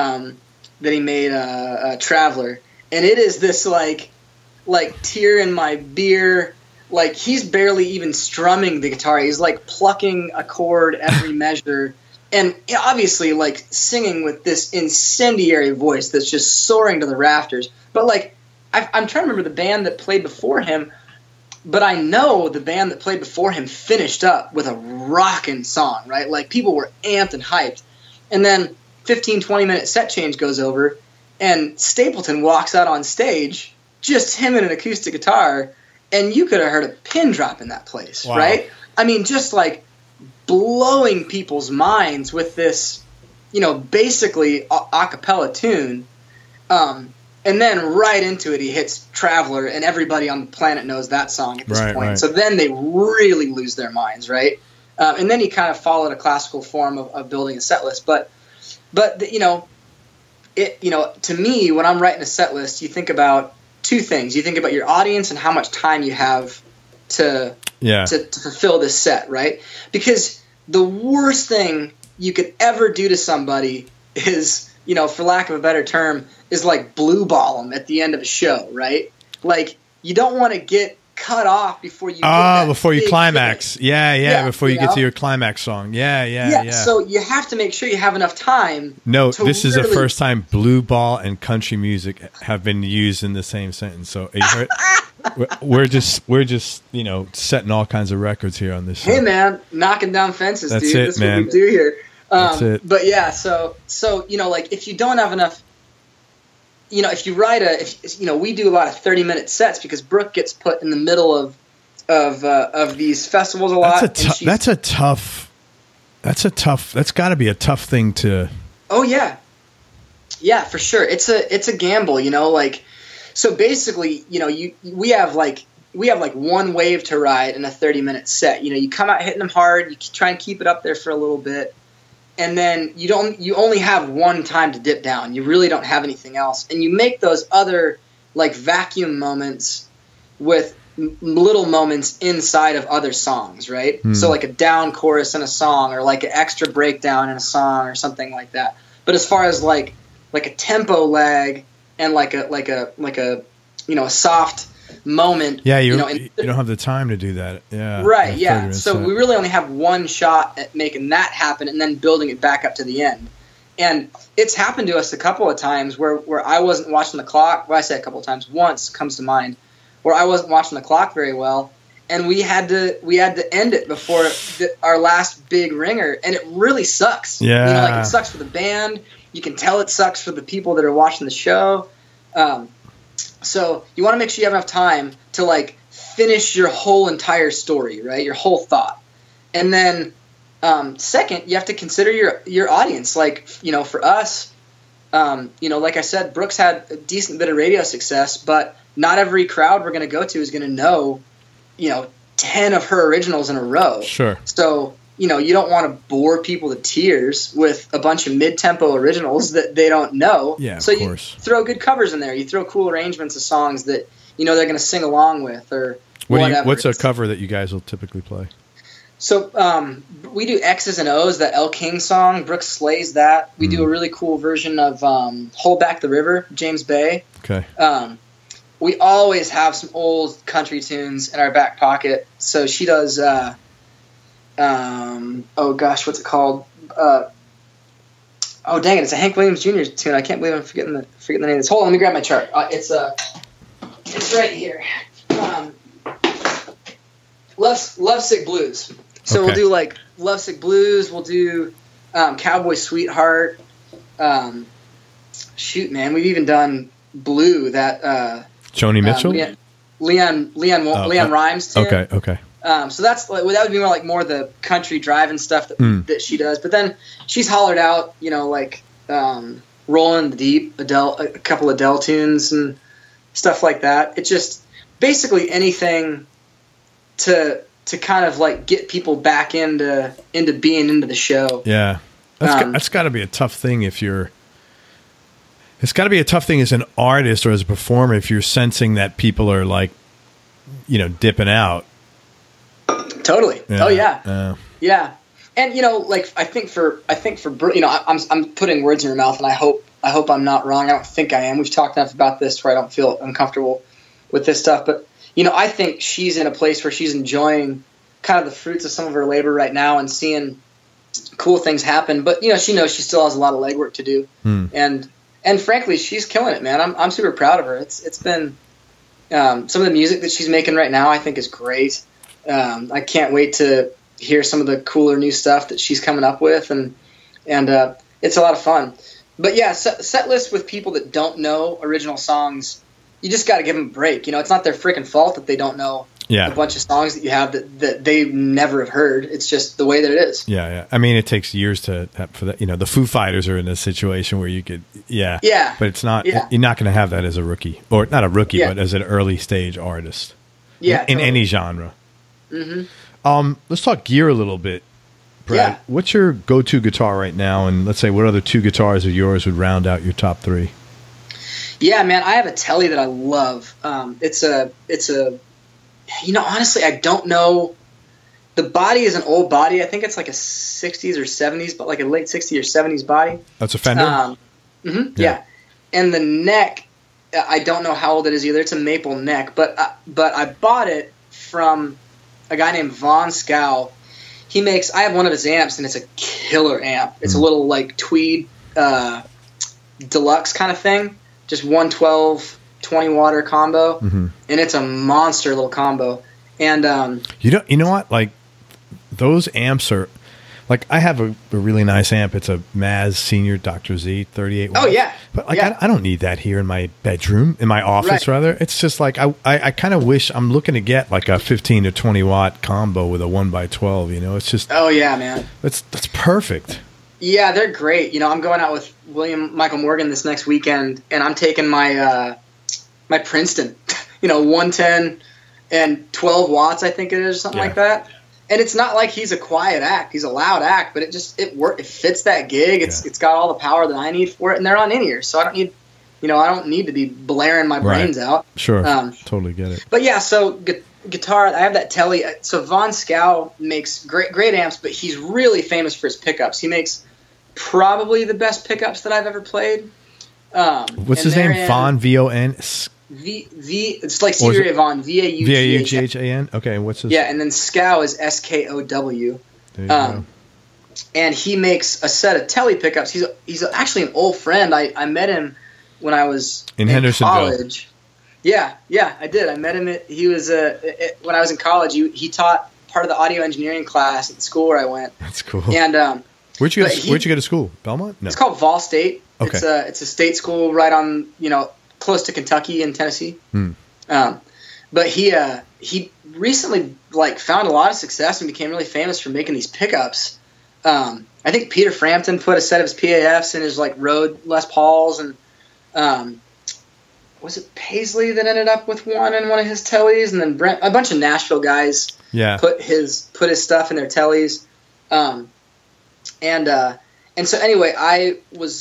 made, Traveler. And it is this like tear in my beer. Like he's barely even strumming the guitar. He's like plucking a chord every measure. And obviously, like, singing with this incendiary voice that's just soaring to the rafters. But, like, I'm trying to remember the band that played before him. But I know the band that played before him finished up with a rockin' song, right? Like, people were amped and hyped. And then 15, 20-minute set change goes over, and Stapleton walks out on stage, just him and an acoustic guitar, and you could have heard a pin drop in that place, wow. right? I mean, just like blowing people's minds with this, basically a cappella tune. And then right into it, he hits Traveler, and everybody on the planet knows that song at this point. Right. So then they really lose their minds, right? And then he kind of followed a classical form of building a set list. But to me, when I'm writing a set list, you think about two things. You think about your audience and how much time you have to fulfill this set, right? Because the worst thing you could ever do to somebody is, for lack of a better term, is like blue ball them at the end of a show, right? Like, you don't want to get cut off before you before you climax. Hit. Yeah, before you get to your climax song. Yeah. So you have to make sure you have enough time. No, this is the first time blue ball and country music have been used in the same sentence. So we're just setting all kinds of records here on this show. Hey man, knocking down fences, That's dude. it, That's man. what we do here. That's it. But yeah, so like, if you don't have enough, if you write we do a lot of 30-minute sets because Brooke gets put in the middle of these festivals a lot. That's got to be a tough thing to. Oh yeah, for sure. It's a gamble, like. So basically, we have one wave to ride in a 30-minute set. You come out hitting them hard. You try and keep it up there for a little bit. And then you only have one time to dip down. You really don't have anything else. And you make those other like vacuum moments with little moments inside of other songs, right? So like a down chorus in a song, or like an extra breakdown in a song, or something like that. But as far as like a tempo lag and like a a soft moment. Yeah, you don't have the time to do that. Yeah. Right, yeah. So we really only have one shot at making that happen and then building it back up to the end. And it's happened to us a couple of times where I wasn't watching the clock. Well, I say a couple of times. Once comes to mind where I wasn't watching the clock very well, and we had to end it before our last big ringer, and it really sucks. Yeah. It sucks for the band. You can tell it sucks for the people that are watching the show. So you want to make sure you have enough time to like finish your whole entire story, right? Your whole thought. And then second, you have to consider your audience. Like, for us, like I said, Brooks had a decent bit of radio success, but not every crowd we're going to go to is going to know, 10 of her originals in a row. Sure. So, you don't want to bore people to tears with a bunch of mid-tempo originals that they don't know. Yeah, so of course. You throw good covers in there. You throw cool arrangements of songs that, they're going to sing along with, or whatever. What's a cover that you guys will typically play? So we do X's and O's, that El King song. Brooks slays that. We do a really cool version of Hold Back the River, James Bay. Okay. We always have some old country tunes in our back pocket. So she does... oh gosh, what's it called? Oh dang it! It's a Hank Williams Jr. tune. I can't believe I'm forgetting the name of this. Hold on, let me grab my chart. It's right here. Lovesick Blues. So we'll do like Lovesick Blues. We'll do Cowboy Sweetheart. Shoot, man, we've even done Blue. That Joni Mitchell. Leon Rimes tune. Okay. So that would be more the country driving stuff that she does. But then she's hollered out, Rolling the Deep, Adele, a couple Adele tunes and stuff like that. It's just basically anything to kind of like get people back into being into the show. Yeah, that's got to be a tough thing if you're. It's got to be a tough thing as an artist or as a performer if you're sensing that people are like, dipping out. Totally. Yeah. Oh yeah. Yeah. And I think for I'm putting words in your mouth, and I hope I'm not wrong. I don't think I am. We've talked enough about this where I don't feel uncomfortable with this stuff. But I think she's in a place where she's enjoying kind of the fruits of some of her labor right now and seeing cool things happen. But she knows she still has a lot of legwork to do. And frankly, she's killing it, man. I'm super proud of her. It's been Some of the music that she's making right now I think is great. I can't wait to hear some of the cooler new stuff that she's coming up with, and it's a lot of fun. But yeah, set lists with people that don't know original songs, you just got to give them a break. It's not their freaking fault that they don't know a bunch of songs that you have that they never have heard. It's just the way that it is. Yeah. I mean, it takes years for that. The Foo Fighters are in a situation where you could, but it's not. Yeah. You're not going to have that as a rookie, or not a rookie, but as an early stage artist. Yeah, in any genre. Mm-hmm. Let's talk gear a little bit. Brad, what's your go-to guitar right now? And let's say what other 2 guitars of yours would round out your top 3? Yeah, man, I have a Tele that I love. It's a honestly, I don't know. The body is an old body. I think it's like a 60s or 70s, but like a late 60s or 70s body. That's a Fender? Yeah. And the neck, I don't know how old it is either. It's a maple neck, but I bought it from a guy named Von Scow. I have one of his amps, and it's a killer amp. It's a little like tweed deluxe kind of thing, just 112 20 water combo, and it's a monster little combo. And you know what? Like those amps are like I have a really nice amp. It's a Maz Senior Dr. Z 38 watts. Oh yeah, but like I don't need that here in my bedroom, in my office rather. It's just like I kind of wish I'm looking to get like a 15 to 20 watt combo with a 1x12. It's just man, that's perfect. Yeah, they're great. I'm going out with William Michael Morgan this next weekend, and I'm taking my my Princeton, 110 and 12 watts, I think it is, or something like that. And it's not like he's a quiet act; he's a loud act, but it fits that gig. It's got all the power that I need for it, and they're on in-ear, so I don't need, I don't need to be blaring my brains out. Sure, totally get it. But yeah, so guitar, I have that Tele. So Von Scow makes great amps, but he's really famous for his pickups. He makes probably the best pickups that I've ever played. What's his name? Von V-O-N. It's like Stevie Ray Vaughan. V-A-U-G-H-A-N. Okay, what's his? Yeah, and then Scow is S-K-O-W. And he makes a set of Tele pickups. He's actually an old friend. I met him when I was in Hendersonville. College. Yeah, I did. I met him. When I was in college. He taught part of the audio engineering class at the school where I went. That's cool. And where'd you go to school? Belmont? No. It's called Vol State. Okay. It's a state school right on close to Kentucky and Tennessee. But he recently found a lot of success and became really famous for making these pickups. I think Peter Frampton put a set of his PAFs in his Rode Les Pauls, and was it Paisley that ended up with one in one of his Teles, and then a bunch of Nashville guys put his stuff in their Teles. And so anyway, I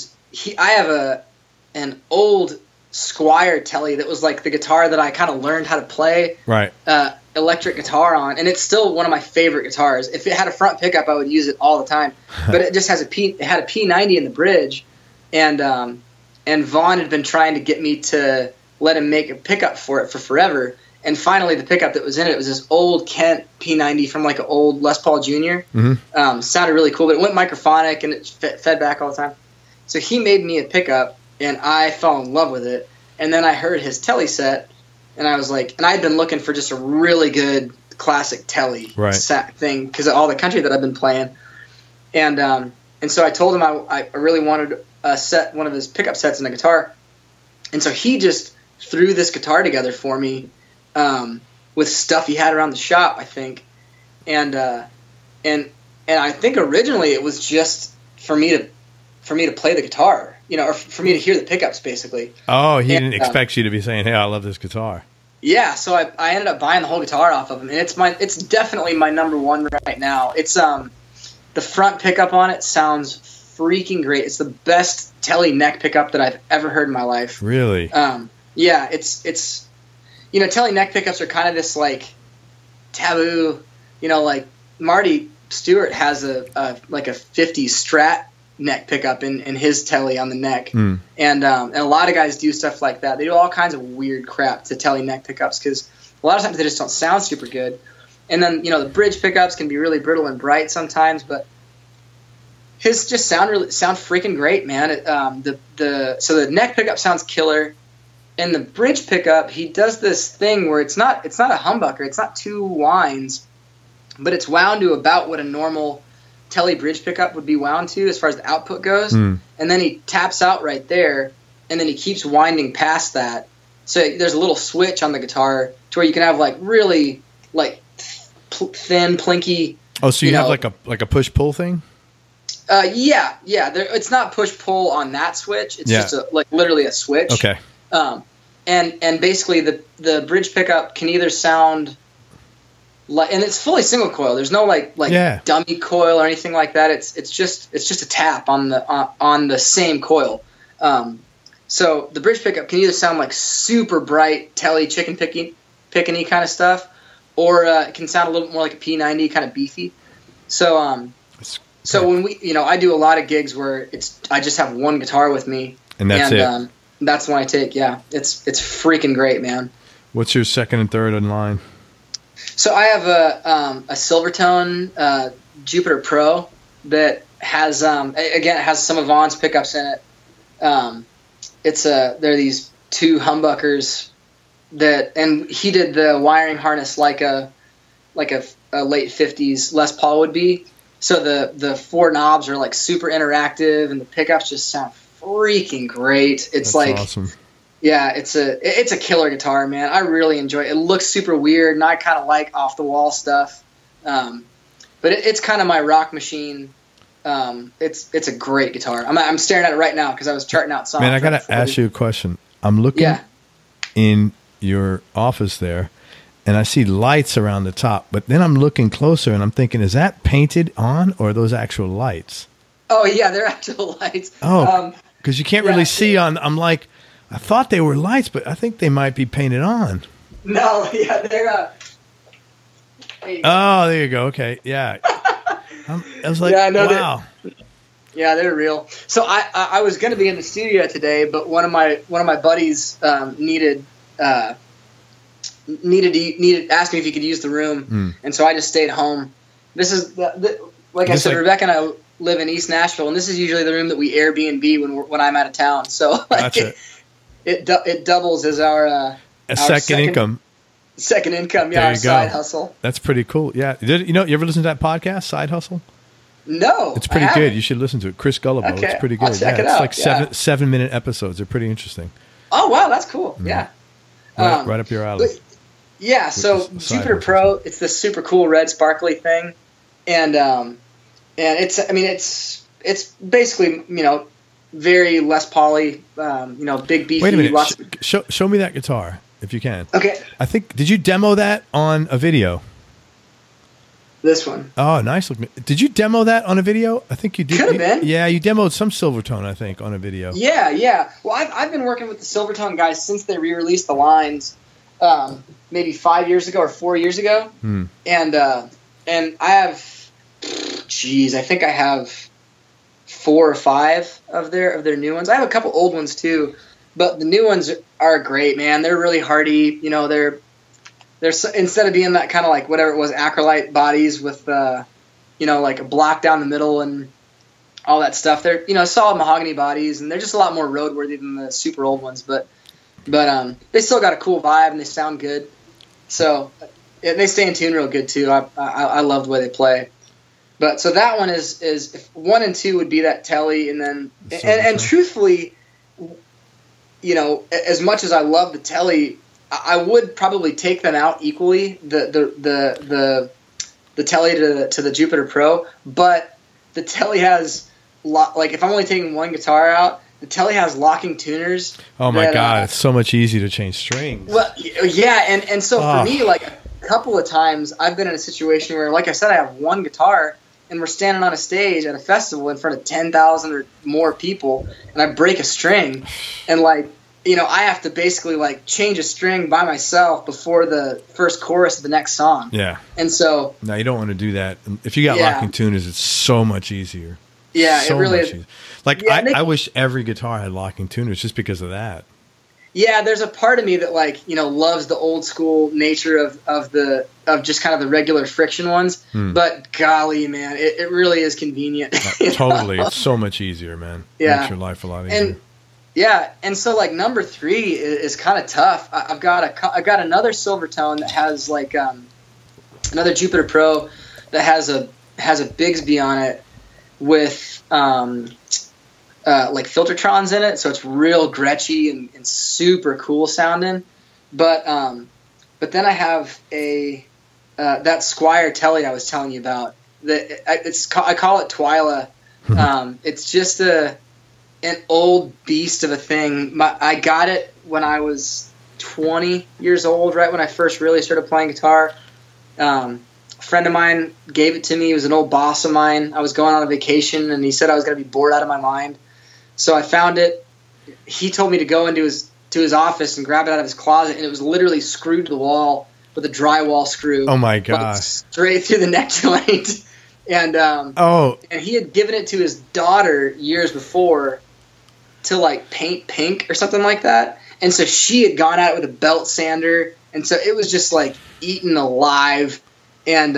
have an old Squier Tele that was like the guitar that I kind of learned how to play electric guitar on, and it's still one of my favorite guitars. If it had a front pickup, I would use it all the time. But it just had a P90 in the bridge, and Vaughn had been trying to get me to let him make a pickup for it for forever. And finally, the pickup that was in it was this old Kent P90 from an old Les Paul Jr. Sounded really cool, but it went microphonic and it fed back all the time. So he made me a pickup, and I fell in love with it. And then I heard his Tele set, and I was like, and I'd been looking for just a really good classic Tele thing because of all the country that I've been playing. And so I told him I really wanted one of his pickup sets and a guitar. And so he just threw this guitar together for me with stuff he had around the shop, I think. And I think originally it was just for me to play the guitar, or for me to hear the pickups, basically. Oh, he didn't expect you to be saying, "Hey, I love this guitar." Yeah, so I ended up buying the whole guitar off of him, and it's definitely my number one right now. It's the front pickup on it sounds freaking great. It's the best Tele neck pickup that I've ever heard in my life. Really? Yeah, it's Tele neck pickups are kind of this taboo. Marty Stewart has a 50s Strat neck pickup in his Tele on the neck, and a lot of guys do stuff like that. They do all kinds of weird crap to Tele neck pickups because a lot of times they just don't sound super good. And then the bridge pickups can be really brittle and bright sometimes, but his just sound freaking great, man. So the neck pickup sounds killer. And the bridge pickup, he does this thing where it's not a humbucker, it's not two winds, but it's wound to about what a normal Tele bridge pickup would be wound to as far as the output goes. And then he taps out right there, and then he keeps winding past that. So there's a little switch on the guitar to where you can have like really like thin, plinky. Oh, so you have like a push pull thing? Yeah. It's not push pull on that switch. It's just literally a switch. Okay. And basically the bridge pickup can either sound like, and it's fully single coil. There's no like dummy coil or anything like that. It's just a tap on the same coil. So the bridge pickup can either sound like super bright Tele chicken picking-y kind of stuff, or it can sound a little bit more like a P90 kind of beefy. So when we, I do a lot of gigs where I just have one guitar with me, and that's it. That's when I take. Yeah, it's freaking great, man. What's your second and third in line? So I have a Silvertone Jupiter Pro that has it has some of Vaughn's pickups in it. They're these two humbuckers and he did the wiring harness like a late 50s Les Paul would be. So the four knobs are like super interactive, and the pickups just sound freaking great. It's awesome. Yeah, it's a killer guitar, man. I really enjoy it. It looks super weird, and I kind of like off the wall stuff. But it's kind of my rock machine. It's a great guitar. I'm staring at it right now because I was charting out songs. Man, I gotta ask you a question. I'm looking in your office there, and I see lights around the top. But then I'm looking closer, and I'm thinking, is that painted on, or are those actual lights? Oh yeah, they're actual lights. Oh, because you can't really see on. I'm like, I thought they were lights, but I think they might be painted on. No, yeah, they're. Oh, there you go. Okay, yeah. I was like, wow. They're real. So I was going to be in the studio today, but one of my buddies needed asked me if he could use the room, and so I just stayed home. This is like I said, Rebecca and I live in East Nashville, and this is usually the room that we Airbnb when I'm out of town. So it doubles as our second income. Second income, our side hustle. That's pretty cool. Yeah, you ever listen to that podcast, Side Hustle? No, it's pretty good. You should listen to it. Chris Gullibo. Okay. It's pretty good. I'll check it out. It's like 7-minute episodes. They're pretty interesting. Oh wow, that's cool. Yeah, right up your alley. So Jupiter Pro, it's this super cool red sparkly thing, and it's basically very Les Pauly, big beefy. Wait a minute. Show me that guitar if you can. Okay. Did you demo that on a video? This one. Oh, nice looking. Did you demo that on a video? I think you did. Could have been. Yeah, you demoed some Silvertone, I think, on a video. Yeah. Well, I've been working with the Silvertone guys since they re-released the lines, maybe 5 years ago or 4 years ago, and I have, I think I have 4 or 5 of their new ones. I have a couple old ones too, but the new ones are great, man. They're really hardy. They're instead of being that kind of like whatever it was acrylite bodies with like a block down the middle and all that stuff. They're solid mahogany bodies, and they're just a lot more roadworthy than the super old ones. But they still got a cool vibe and they sound good. So they stay in tune real good too. I love the way they play. But so that one is 1 and 2 would be that Tele, and then and truthfully, as much as I love the Tele, I would probably take them out equally, the Tele to the Jupiter Pro, but the Tele has if I'm only taking one guitar out, the Tele has locking tuners. Oh my God, it's so much easier to change strings. Well, yeah, and so for me, like a couple of times I've been in a situation where, like I said, I have one guitar and we're standing on a stage at a festival in front of 10,000 or more people, and I break a string, and I have to basically change a string by myself before the first chorus of the next song. Yeah. And so. No, you don't want to do that. If you got locking tuners, it's so much easier. Yeah, it really is. I wish every guitar had locking tuners just because of that. Yeah, there's a part of me that loves the old school nature of just kind of the regular friction ones. But golly, man, it really is convenient. Totally. It's so much easier, man. Yeah. Makes your life a lot easier. Yeah, and so like number 3 is kind of tough. I've got another Silvertone that has like another Jupiter Pro that has a Bigsby on it with like Filtertrons in it, so it's real Gretschy and super cool sounding. But then I have that Squier Telly I was telling you about. I call it Twyla. It's just an old beast of a thing. I got it when I was 20 years old, right when I first really started playing guitar. A friend of mine gave it to me. He was an old boss of mine. I was going on a vacation, and he said I was going to be bored out of my mind. So I found it. He told me to go into his office and grab it out of his closet, and it was literally screwed to the wall with a drywall screw. Oh my gosh! Straight through the neck joint. And and he had given it to his daughter years before to like paint pink or something like that. And so she had gone at it with a belt sander, and so it was just like eaten alive. And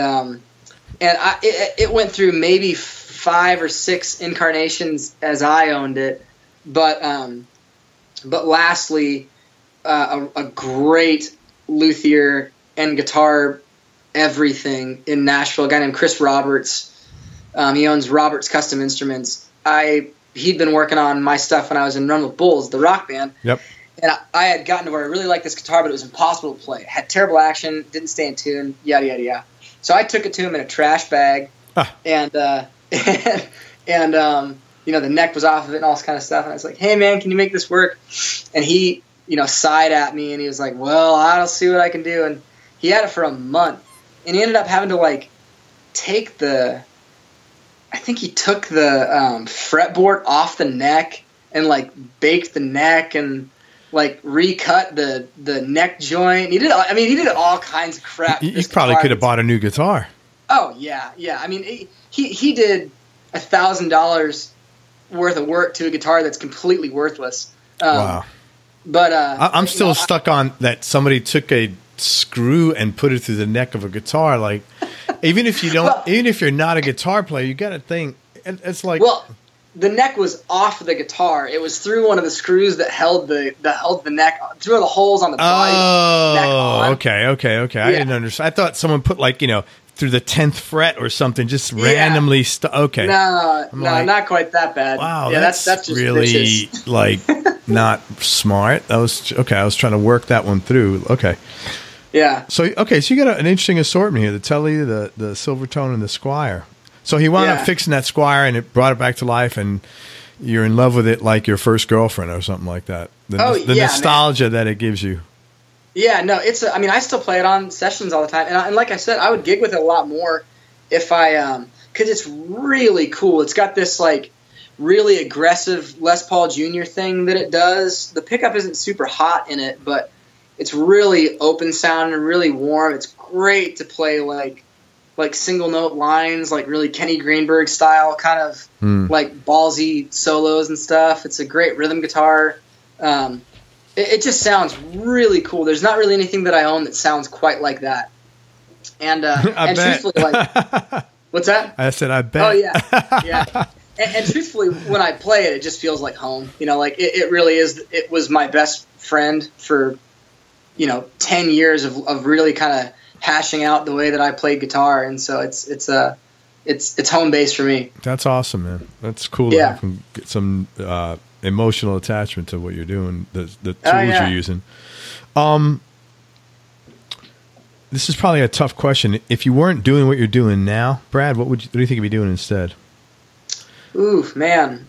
it went through maybe 5 or 6 incarnations as I owned it, but lastly, a great luthier and guitar everything in Nashville, a guy named Chris Roberts. He owns Roberts Custom Instruments. He'd been working on my stuff when I was in Run with Bulls, the rock band. Yep. And I had gotten to where I really liked this guitar, but it was impossible to play. It had terrible action, didn't stay in tune, yada, yada, yada. So I took it to him in a trash bag, and the neck was off of it and all this kind of stuff. And I was like, hey, man, can you make this work? And he, sighed at me, and he was like, well, I'll see what I can do. And he had it for a month. And he ended up having to, like, took the fretboard off the neck and, like, baked the neck and, like, recut the neck joint. He did all kinds of crap. You probably could have bought a new guitar. Oh, yeah. I mean, he did $1,000 worth of work to a guitar that's completely worthless. Wow. But I'm still stuck on that somebody took a screw and put it through the neck of a guitar. Like, even if you're not a guitar player, you got to think. It's like, well, the neck was off the guitar. It was through one of the screws that held the neck through the holes on the body. Oh, okay. Yeah. I didn't understand. I thought someone put through the 10th fret or something, just randomly. Okay. No, not quite that bad. Wow, yeah, that's just really like not smart. That was okay. I was trying to work that one through. Okay. Yeah. So you got an interesting assortment here: the Telly, the Silvertone, and the Squier. So he wound up fixing that Squier, and it brought it back to life, and you're in love with it like your first girlfriend or something like that. The nostalgia that it gives you. Yeah, no, I still play it on sessions all the time, and like I said, I would gig with it a lot more if I, because it's really cool. It's got this like really aggressive Les Paul Jr. thing that it does. The pickup isn't super hot in it, but it's really open sound and really warm. It's great to play like single note lines, like really Kenny Greenberg style, kind of like ballsy solos and stuff. It's a great rhythm guitar. It just sounds really cool. There's not really anything that I own that sounds quite like that. And I bet. Truthfully, like, what's that? I said, I bet. Oh yeah. And truthfully, when I play it, it just feels like home. Like it really is. It was my best friend for 10 years of really kind of hashing out the way that I played guitar, and so it's home base for me. That's awesome, man. That's cool. Yeah. You can get some emotional attachment to what you're doing, the tools you're using. This is probably a tough question. If you weren't doing what you're doing now, Brad, what do you think you'd be doing instead? Ooh, man.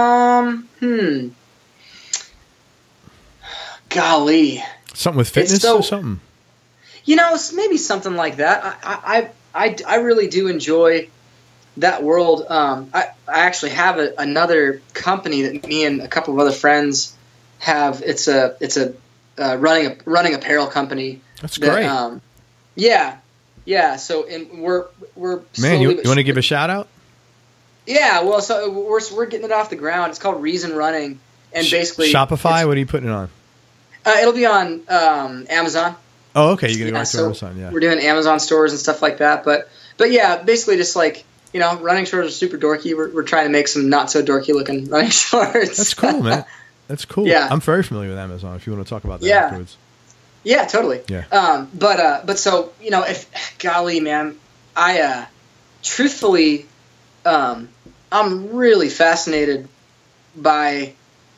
Golly. Something with fitness or something? Maybe something like that. I really do enjoy that world. I actually have another company that me and a couple of other friends have. It's a running apparel company. That's great. Yeah. So we're man. You want to give a shout out? Yeah. Well, so we're getting it off the ground. It's called Reason Running, and basically Shopify. What are you putting it on? It'll be on Amazon. Oh, okay. You're going to go right to Amazon, yeah. We're doing Amazon stores and stuff like that. But yeah, basically just like, running shorts are super dorky. We're trying to make some not so dorky looking running shorts. That's cool, man. That's cool. Yeah. I'm very familiar with Amazon. If you want to talk about that Yeah. afterwards. Yeah, totally. Yeah. But so, you know, if golly, man, I truthfully, I'm really fascinated by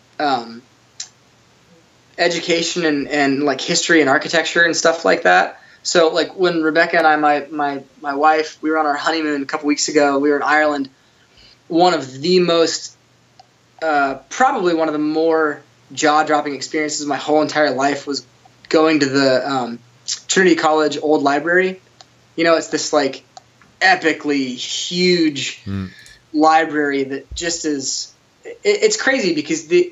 education and like history and architecture and stuff like that. So like when Rebecca and I, my wife, we were on our honeymoon a couple weeks ago. We were in Ireland. One of the most, probably one of the more jaw-dropping experiences of my whole entire life was going to the Trinity College Old Library. You know, it's this like epically huge library that just is. It's crazy because the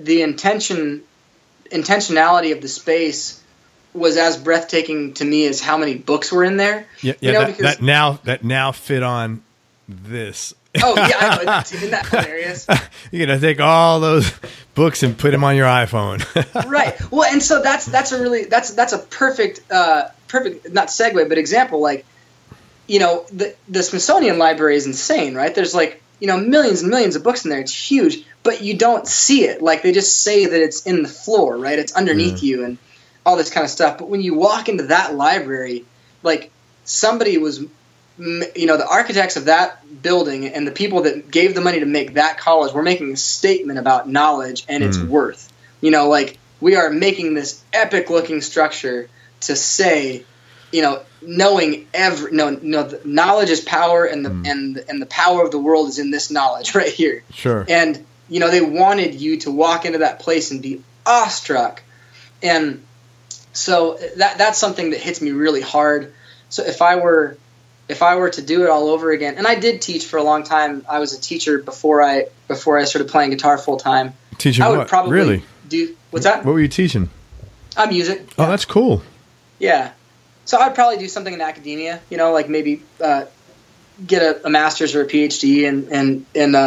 intentionality of the space was as breathtaking to me as how many books were in there. Yeah, you know, that now fit on this. Oh yeah, I know. Isn't that hilarious? You're gonna take all those books and put them on your iPhone. Right. Well, and so that's a perfect not segue, but example. Like, you know, the Smithsonian Library is insane, right? There's like, you know, millions and millions of books in there. It's huge, but you don't see it. Like they just say that it's in the floor, right? It's underneath you and all this kind of stuff. But when you walk into that library, like somebody was, you know, the architects of that building and the people that gave the money to make that college were making a statement about knowledge and its worth. You know, like we are making this epic looking structure to say, you know, knowing knowledge is power, and the power of the world is in this knowledge right here. Sure. And you know, they wanted you to walk into that place and be awestruck, and so that's something that hits me really hard. So if I were to do it all over again, and I did teach for a long time. I was a teacher before I started playing guitar full time. Teaching I would what? probably Really? do what's that? What were you teaching? Music. Oh, that's cool. Yeah. So I'd probably do something in academia, you know, like maybe get a master's or a PhD in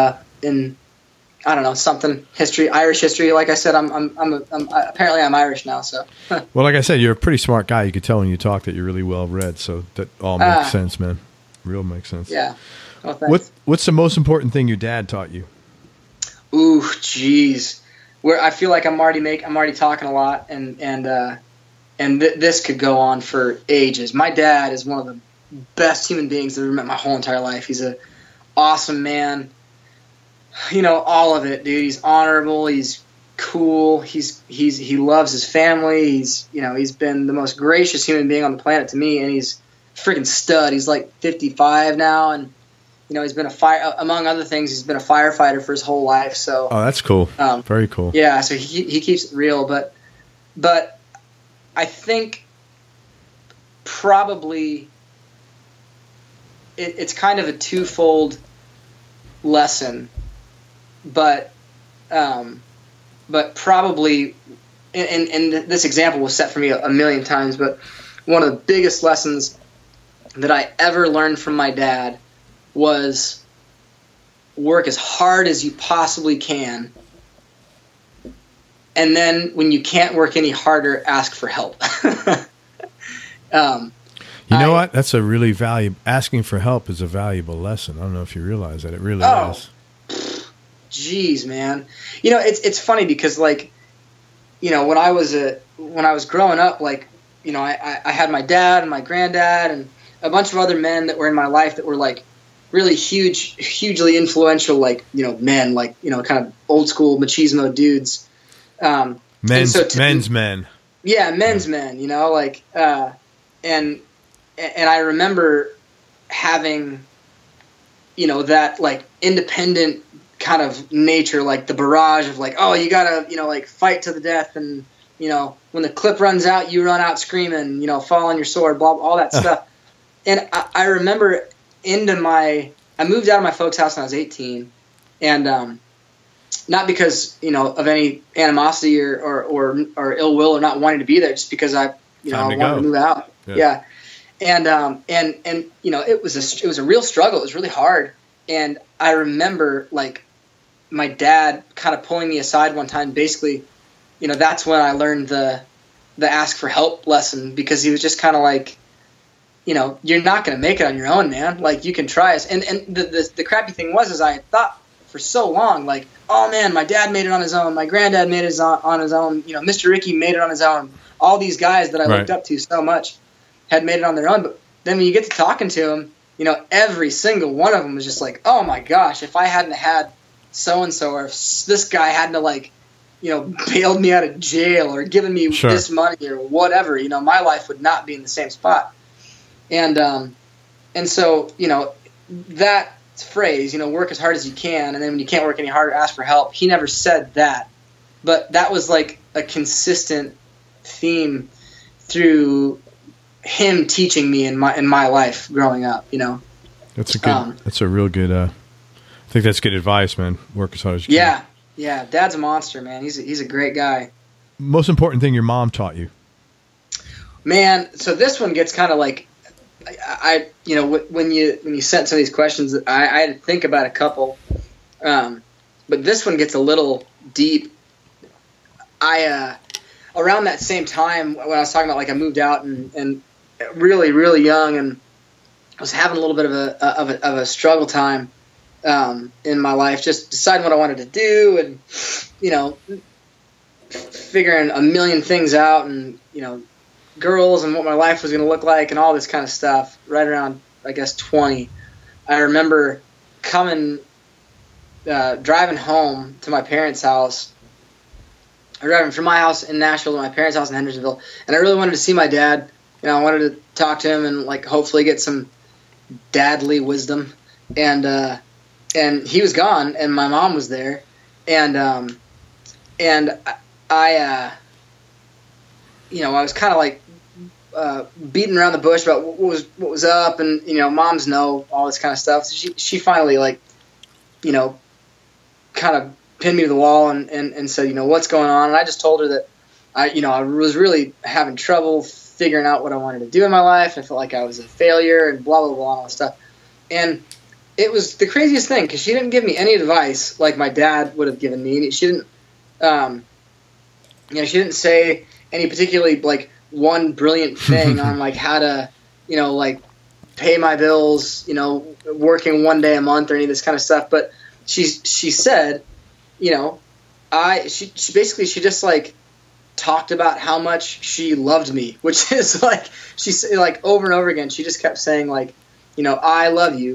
I don't know, something Irish history. Like I said, I'm apparently I'm Irish now. So. Well, like I said, you're a pretty smart guy. You could tell when you talk that you're really well read. So that all makes sense, man. Real makes sense. Yeah. Well, thanks. What's the most important thing your dad taught you? Ooh, jeez. Where I feel like I'm already talking a lot, and this could go on for ages. My dad is one of the best human beings I've ever met my whole entire life. He's an awesome man. You know, all of it, dude. He's honorable. He's cool. He loves his family. He's been the most gracious human being on the planet to me, and he's a freaking stud. He's like 55 now, and you know, he's been among other things, he's been a firefighter for his whole life. So, oh, that's cool. Very cool. Yeah, so he keeps it real, but I think probably it's kind of a twofold lesson, but probably, and this example was set for me a million times, but one of the biggest lessons that I ever learned from my dad was work as hard as you possibly can, and then when you can't work any harder, ask for help. You know what? That's a really valuable. Asking for help is a valuable lesson. I don't know if you realize that. It really is. Jeez, man. You know, it's funny because, like, you know, when I was growing up, like, you know, I had my dad and my granddad and a bunch of other men that were in my life that were like really hugely influential, like, you know, men, like, you know, kind of old school machismo dudes. Men's men. Yeah, men's men, you know, like, and I remember having, you know, that like independent kind of nature, like the barrage of like, oh, you gotta, you know, like fight to the death, and, you know, when the clip runs out, you run out screaming, you know, fall on your sword, blah, all that stuff. And I remember I moved out of my folks' house when I was 18, and not because, you know, of any animosity or ill will or not wanting to be there, just because I wanted to move out. Yeah. And you know, it was a real struggle. It was really hard. And I remember like my dad kind of pulling me aside one time. Basically, you know, that's when I learned the ask for help lesson, because he was just kind of like, you know, you're not going to make it on your own, man. Like, you can try us. And the crappy thing was I had thought for so long. Like, oh man, my dad made it on his own. My granddad made it on his own. You know, Mr. Ricky made it on his own. All these guys that I looked up to so much had made it on their own. But then when you get to talking to them, you know, every single one of them was just like, oh my gosh, if I hadn't had so-and-so, or if this guy hadn't like, you know, bailed me out of jail or given me this money or whatever, you know, my life would not be in the same spot. And so, you know, that phrase, you know, work as hard as you can, and then when you can't work any harder, ask for help. He never said that, but that was like a consistent theme through him teaching me in my life growing up. You know, that's a real good. I think that's good advice, man. Work as hard as you can. Yeah. Dad's a monster, man. He's a great guy. Most important thing your mom taught you, man. So this one gets kind of like, I you know, when you sent some of these questions, I had to think about a couple, but this one gets a little deep. Around that same time when I was talking about, like, I moved out and really, really young, and I was having a little bit of a struggle time in my life, just deciding what I wanted to do, and, you know, figuring a million things out, and, you know, girls and what my life was going to look like and all this kind of stuff. Right around, I guess, 20, I remember driving home to my parents' house. I was driving from my house in Nashville to my parents' house in Hendersonville, and I really wanted to see my dad. You know, I wanted to talk to him and, like, hopefully get some dadly wisdom. And he was gone, and my mom was there, and I you know, I was kind of like beating around the bush about what was up, and, you know, moms know all this kind of stuff. So she finally, like, you know, kind of pinned me to the wall and said, you know, what's going on? And I just told her that I was really having trouble figuring out what I wanted to do in my life. I felt like I was a failure and blah, blah, blah, all that stuff. And it was the craziest thing, because she didn't give me any advice like my dad would have given me. She didn't, you know, she didn't say any particularly, like, one brilliant thing on, like, how to, you know, like, pay my bills, you know, working one day a month or any of this kind of stuff. But she said, you know, she just, like, talked about how much she loved me, which is, like, she said, like, over and over again, she just kept saying, like, you know, I love you.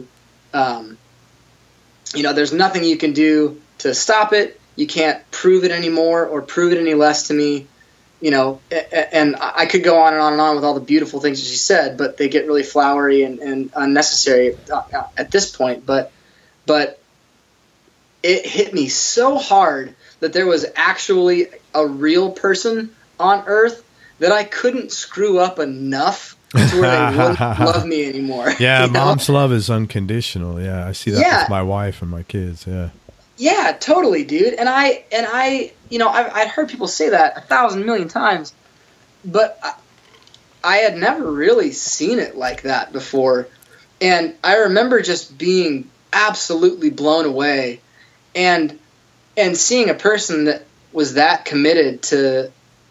You know, there's nothing you can do to stop it. You can't prove it anymore or prove it any less to me. You know, and I could go on and on and on with all the beautiful things that she said, but they get really flowery and unnecessary at this point. But it hit me so hard that there was actually a real person on Earth that I couldn't screw up enough to where they wouldn't love me anymore. Yeah, you know? Mom's love is unconditional. Yeah, I see that with my wife and my kids. Yeah. Yeah, totally, dude. And I, you know, I'd heard people say that 1,000 million times, but I had never really seen it like that before. And I remember just being absolutely blown away, and seeing a person that was that committed to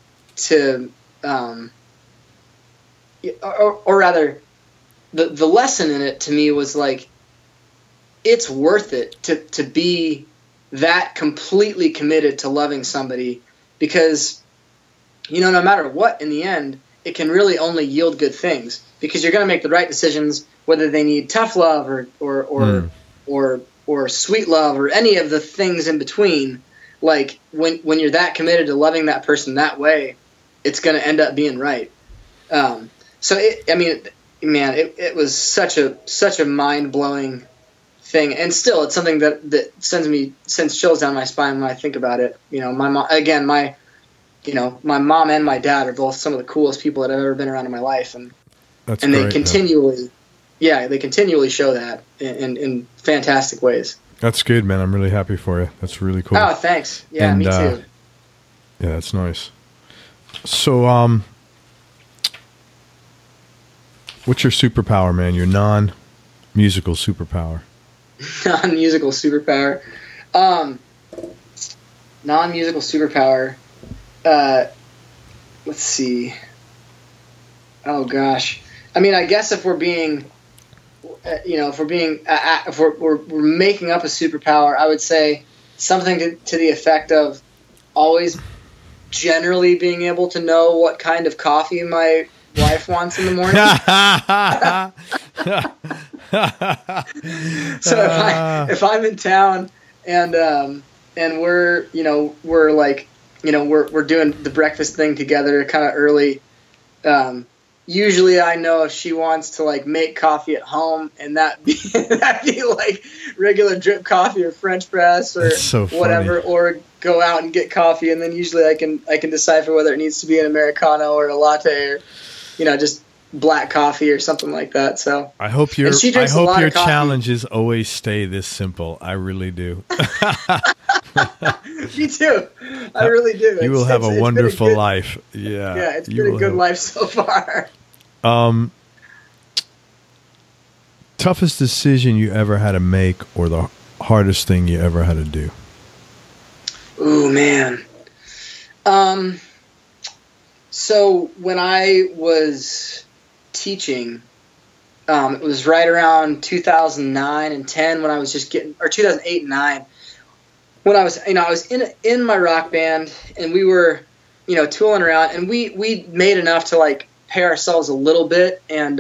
or rather, the lesson in it to me was, like, it's worth it to be that completely committed to loving somebody, because, you know, no matter what, in the end, it can really only yield good things, because you're going to make the right decisions, whether they need tough love or sweet love or any of the things in between. Like, when you're that committed to loving that person that way, it's going to end up being right. So it was such a mind-blowing thing, and still it's something that sends chills down my spine when I think about it. You know, my mom and my dad are both some of the coolest people that I've ever been around in my life, and they continually show that in fantastic ways. That's good, man. I'm really happy for you. That's really cool. Oh, thanks. Yeah, me too. Yeah, that's nice. So, what's your superpower, man? Your non-musical superpower. Non-musical superpower. Non-musical superpower. Let's see. Oh gosh. I mean, I guess if we're being, if we're making up a superpower, I would say something to the effect of always generally being able to know what kind of coffee my wife wants in the morning. So if I'm in town and we're doing the breakfast thing together kind of early, usually I know if she wants to like make coffee at home and that'd be like regular drip coffee or French press or whatever, or go out and get coffee, and then usually I can decipher whether it needs to be an Americano or a latte or just black coffee or something like that. So I hope your challenges always stay this simple. I really do. Me too. I really do. You will have a wonderful life. Yeah. Yeah, it's been a good life so far. Toughest decision you ever had to make, or the hardest thing you ever had to do? Ooh, man. So when I was teaching, it was right around 2009 and 10 when I was just or 2008 and 9, when I was, I was in my rock band, and we were, tooling around, and we made enough to like pay ourselves a little bit, and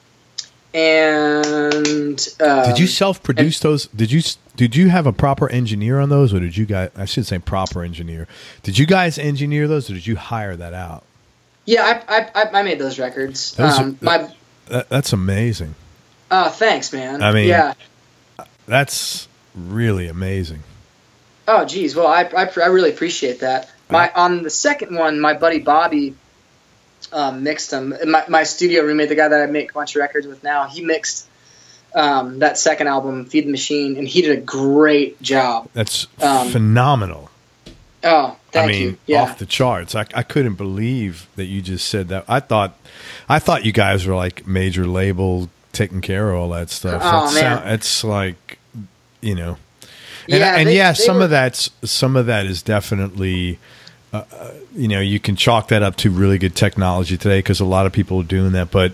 did you self-produce those? Did you have a proper engineer on those, or did you guys? I should say proper engineer. Did you guys engineer those, or did you hire that out? Yeah, I made those records. That's amazing. Oh, thanks, man. I mean, yeah, that's really amazing. Oh, geez. Well, I really appreciate that. On the second one, my buddy Bobby mixed them. My studio roommate, the guy that I make a bunch of records with now, he mixed that second album, Feed the Machine, and he did a great job. That's phenomenal. Oh, thank you. Yeah. Off the charts. I couldn't believe that you just said that. I thought you guys were like major label, taking care of all that stuff. Oh, man. It's like, And, yeah, some of that is definitely, you can chalk that up to really good technology today, because a lot of people are doing that. But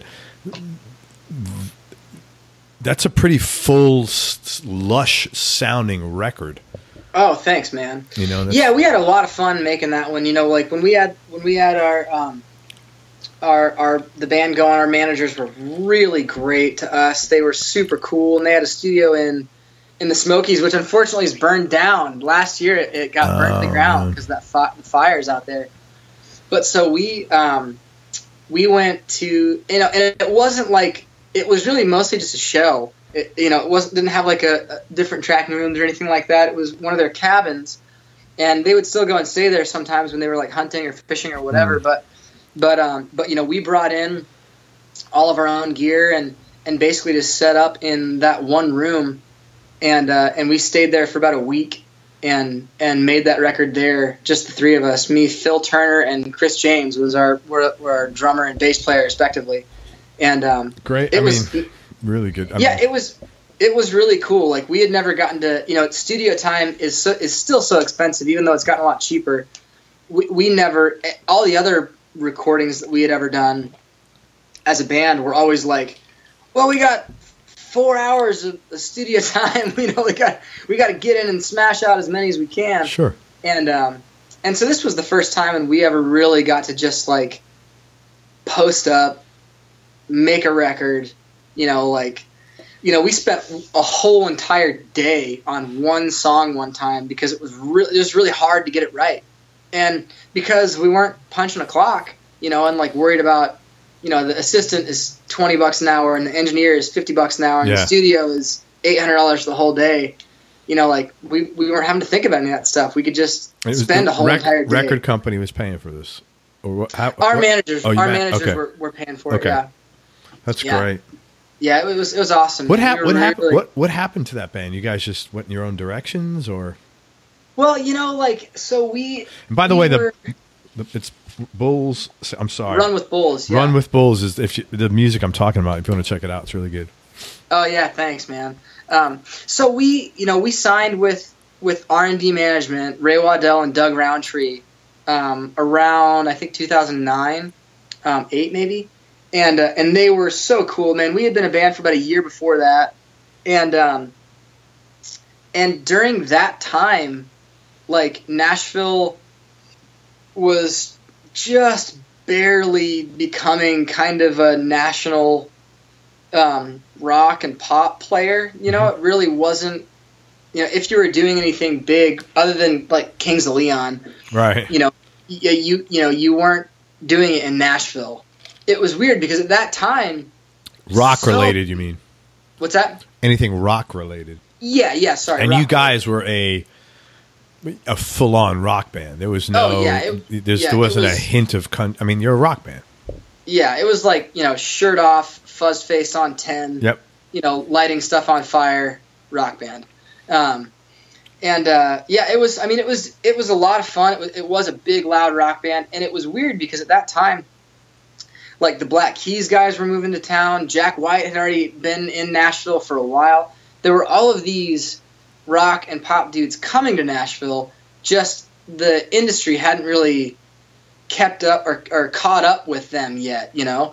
that's a pretty full, lush sounding record. Oh, thanks, man. Yeah, we had a lot of fun making that one. Like when we had the band going, our managers were really great to us. They were super cool, and they had a studio in the Smokies, which unfortunately is burned down. Last year it got burnt to the ground because the fires out there. But so we went to, and it wasn't like, it was really mostly just a show. It didn't have like a different tracking rooms or anything like that. It was one of their cabins, and they would still go and stay there sometimes when they were like hunting or fishing or whatever. But we brought in all of our own gear and basically just set up in that one room. And we stayed there for about a week and made that record there, just the three of us. Me, Phil Turner, and Chris James were our drummer and bass player respectively. And great. Really good. It was really cool. Like, we had never gotten to, studio time is still so expensive, even though it's gotten a lot cheaper. We never, all the other recordings that we had ever done as a band were always like, well, we got 4 hours of studio time. We got to get in and smash out as many as we can. Sure. And so this was the first time when we ever really got to just like post up, make a record. We spent a whole entire day on one song one time because it was really hard to get it right. And because we weren't punching a clock, and like worried about, the assistant is $20 an hour and the engineer is $50 an hour and the studio is $800 for the whole day. Like we weren't having to think about any of that stuff. We could just spend a whole entire day. Record company was paying for this. Our managers were paying for it. Yeah. That's great. Yeah, it was awesome. What happened? What happened to that band? You guys just went in your own directions, or? Well, so we. And by the way, it's Bulls. I'm sorry. Run with Bulls. Yeah. Run with Bulls is the music I'm talking about. If you want to check it out, it's really good. Oh yeah, thanks, man. So we signed with R&D management, Ray Waddell and Doug Roundtree, around I think 2009, 8 maybe. and they were so cool, man. We had been a band for about a year before that, and during that time, like, Nashville was just barely becoming kind of a national rock and pop player. You know, it really wasn't. You know, if you were doing anything big other than like Kings of Leon, right? You know, you weren't doing it in Nashville. It was weird because at that time, rock related. You mean? What's that? Anything rock related? Yeah. Sorry. And you guys were a full on rock band. There was no. There wasn't a hint of. I mean, you're a rock band. Yeah, it was like, you know, shirt off, fuzz face on 10. Yep. You know, lighting stuff on fire, rock band. It was. I mean, it was a lot of fun. It was a big, loud rock band, and it was weird because at that time, like, the Black Keys guys were moving to town. Jack White had already been in Nashville for a while. There were all of these rock and pop dudes coming to Nashville. Just the industry hadn't really kept up or caught up with them yet, you know.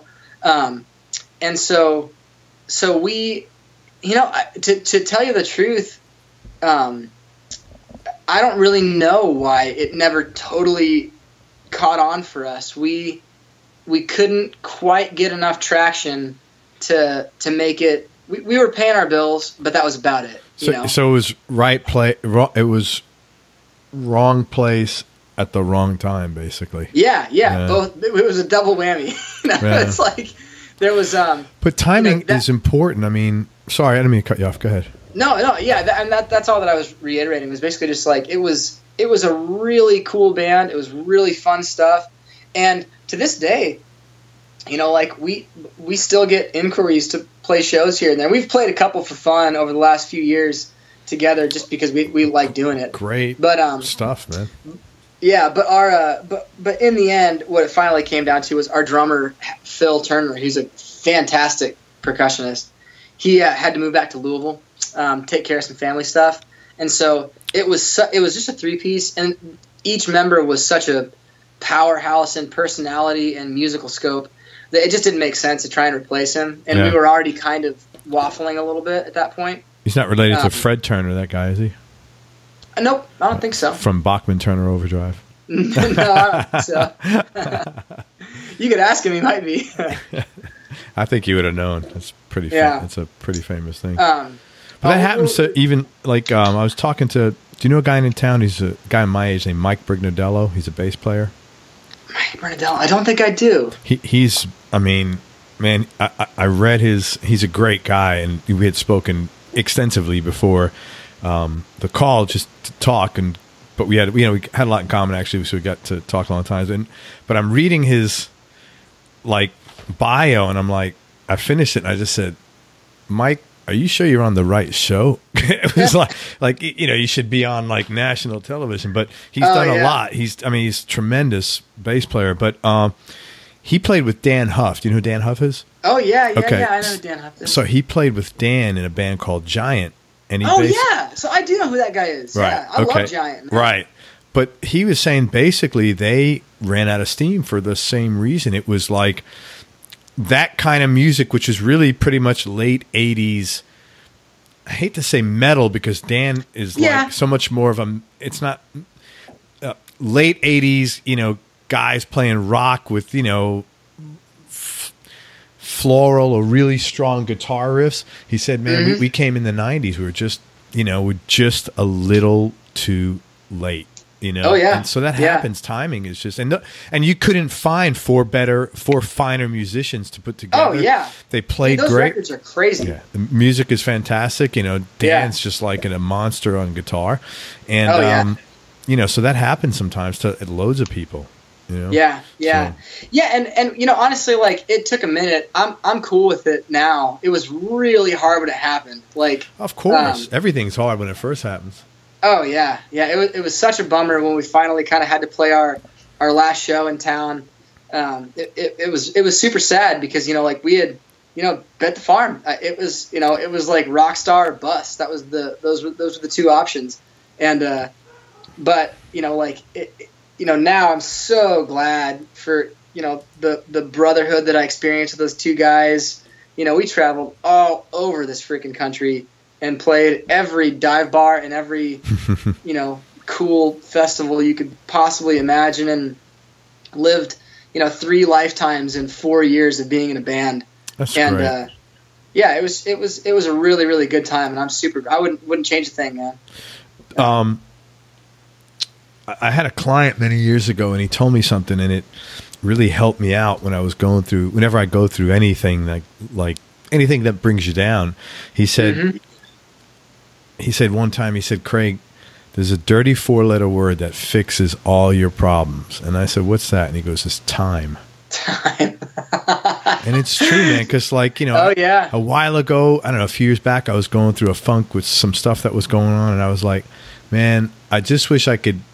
And so we, you know, to tell you the truth, I don't really know why it never totally caught on for us. We couldn't quite get enough traction to make it. We were paying our bills, but that was about it. So it was it was wrong place at the wrong time, basically. Yeah. Both. It was a double whammy. It's like there was. But timing is important. I mean, sorry, I didn't mean to cut you off. Go ahead. No, yeah, that's all that I was reiterating. Was basically just like it was a really cool band. It was really fun stuff, and to this day, you know, like we still get inquiries to play shows here and there. We've played a couple for fun over the last few years together, just because we like doing it. Great, stuff, man. Yeah, but in the end, what it finally came down to was our drummer Phil Turner. He's a fantastic percussionist. He had to move back to Louisville, take care of some family stuff, and so it was just a 3-piece, and each member was such a powerhouse in personality and musical scope that it just didn't make sense to try and replace him, and we were already kind of waffling a little bit at that point. He's not related to Fred Turner, that guy, is he? Nope, I don't think so. From Bachman Turner Overdrive. No, I don't think so. You could ask him; he might be. I think you would have known. It's pretty. It's a pretty famous thing. But that happens to even like I was talking to. Do you know a guy in town? He's a guy my age named Mike Brignadello. He's a bass player. Mike Brignadello. I don't think I do. He's. I mean, man, I read his. He's a great guy, and we had spoken extensively before the call just to talk, but we had we had a lot in common actually, so we got to talk a lot of times. But I'm reading his like bio, and I'm like, I finished it, and I just said, Mike, are you sure you're on the right show? It was like you should be on like national television. But he's done a lot. He's a tremendous bass player. But he played with Dan Huff. Do you know who Dan Huff is? Oh yeah, I know who Dan Huff is. So he played with Dan in a band called Giant. And he so I do know who that guy is. Right. Yeah, I love Giant. Man. Right. But he was saying basically they ran out of steam for the same reason. It was like that kind of music, which is really pretty much late 80s. I hate to say metal because Dan is like so much more of a, it's not late 80s, guys playing rock with, floral or really strong guitar riffs. He said, man, we came in the 90s. We were just, we're just a little too late. Oh yeah. And so that happens. Timing is just, and you couldn't find four finer musicians to put together. Oh yeah. They played those great. Records are crazy. Yeah. The music is fantastic. Dan's just like a monster on guitar. And, so that happens sometimes to loads of people. Yeah. And honestly, like, it took a minute. I'm cool with it now. It was really hard when it happened. Like, of course, everything's hard when it first happens. Oh yeah. It was such a bummer when we finally kind of had to play our last show in town. It was super sad because we had bet the farm. It was like rock star or bust. That was those were the two options. And but now I'm so glad for the brotherhood that I experienced with those two guys. We traveled all over this freaking country and played every dive bar and every, cool festival you could possibly imagine, and lived, 3 lifetimes in 4 years of being in a band. That's great. Yeah, it was a really, really good time, and I wouldn't change a thing, man. I had a client many years ago, and he told me something, and it really helped me out whenever I go through anything like anything that brings you down. He said, one time, Craig, there's a dirty 4-letter word that fixes all your problems. And I said, what's that? And he goes, it's time. Time. And it's true, man, because oh, yeah. a while ago, I don't know, a few years back, I was going through a funk with some stuff that was going on, and I was like, man, I just wish I could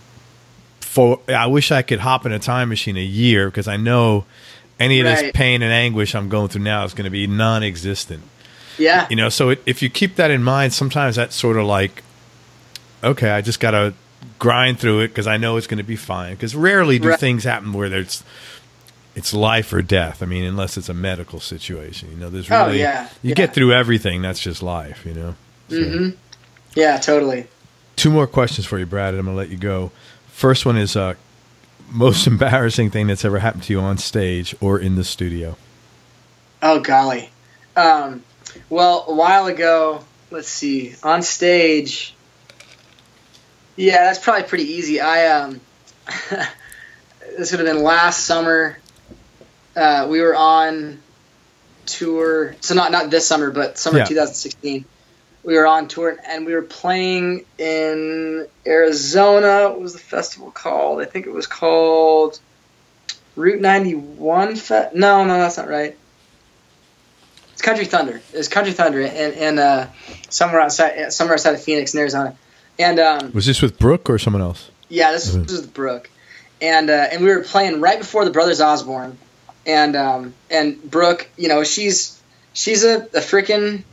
hop in a time machine a year, because I know any of this pain and anguish I'm going through now is going to be non-existent. Yeah. So if you keep that in mind, sometimes that's sort of like, okay, I just got to grind through it because I know it's going to be fine. Because rarely do things happen where it's life or death. I mean, unless it's a medical situation. There's really you get through everything. That's just life. So. Mm-hmm. Yeah, totally. 2 more questions for you, Brad, and I'm going to let you go. First one is most embarrassing thing that's ever happened to you on stage or in the studio. Oh, golly. Well, a while ago, let's see, on stage, yeah, that's probably pretty easy. This would have been last summer. We were on tour, so not this summer, but summer 2016. We were on tour, and we were playing in Arizona. What was the festival called? I think it was called Route 91 No, that's not right. It's Country Thunder. It was Country Thunder in somewhere outside of Phoenix in Arizona. And was this with Brooke or someone else? Yeah, this was with Brooke. And we were playing right before the Brothers Osborne. And Brooke, she's a freaking,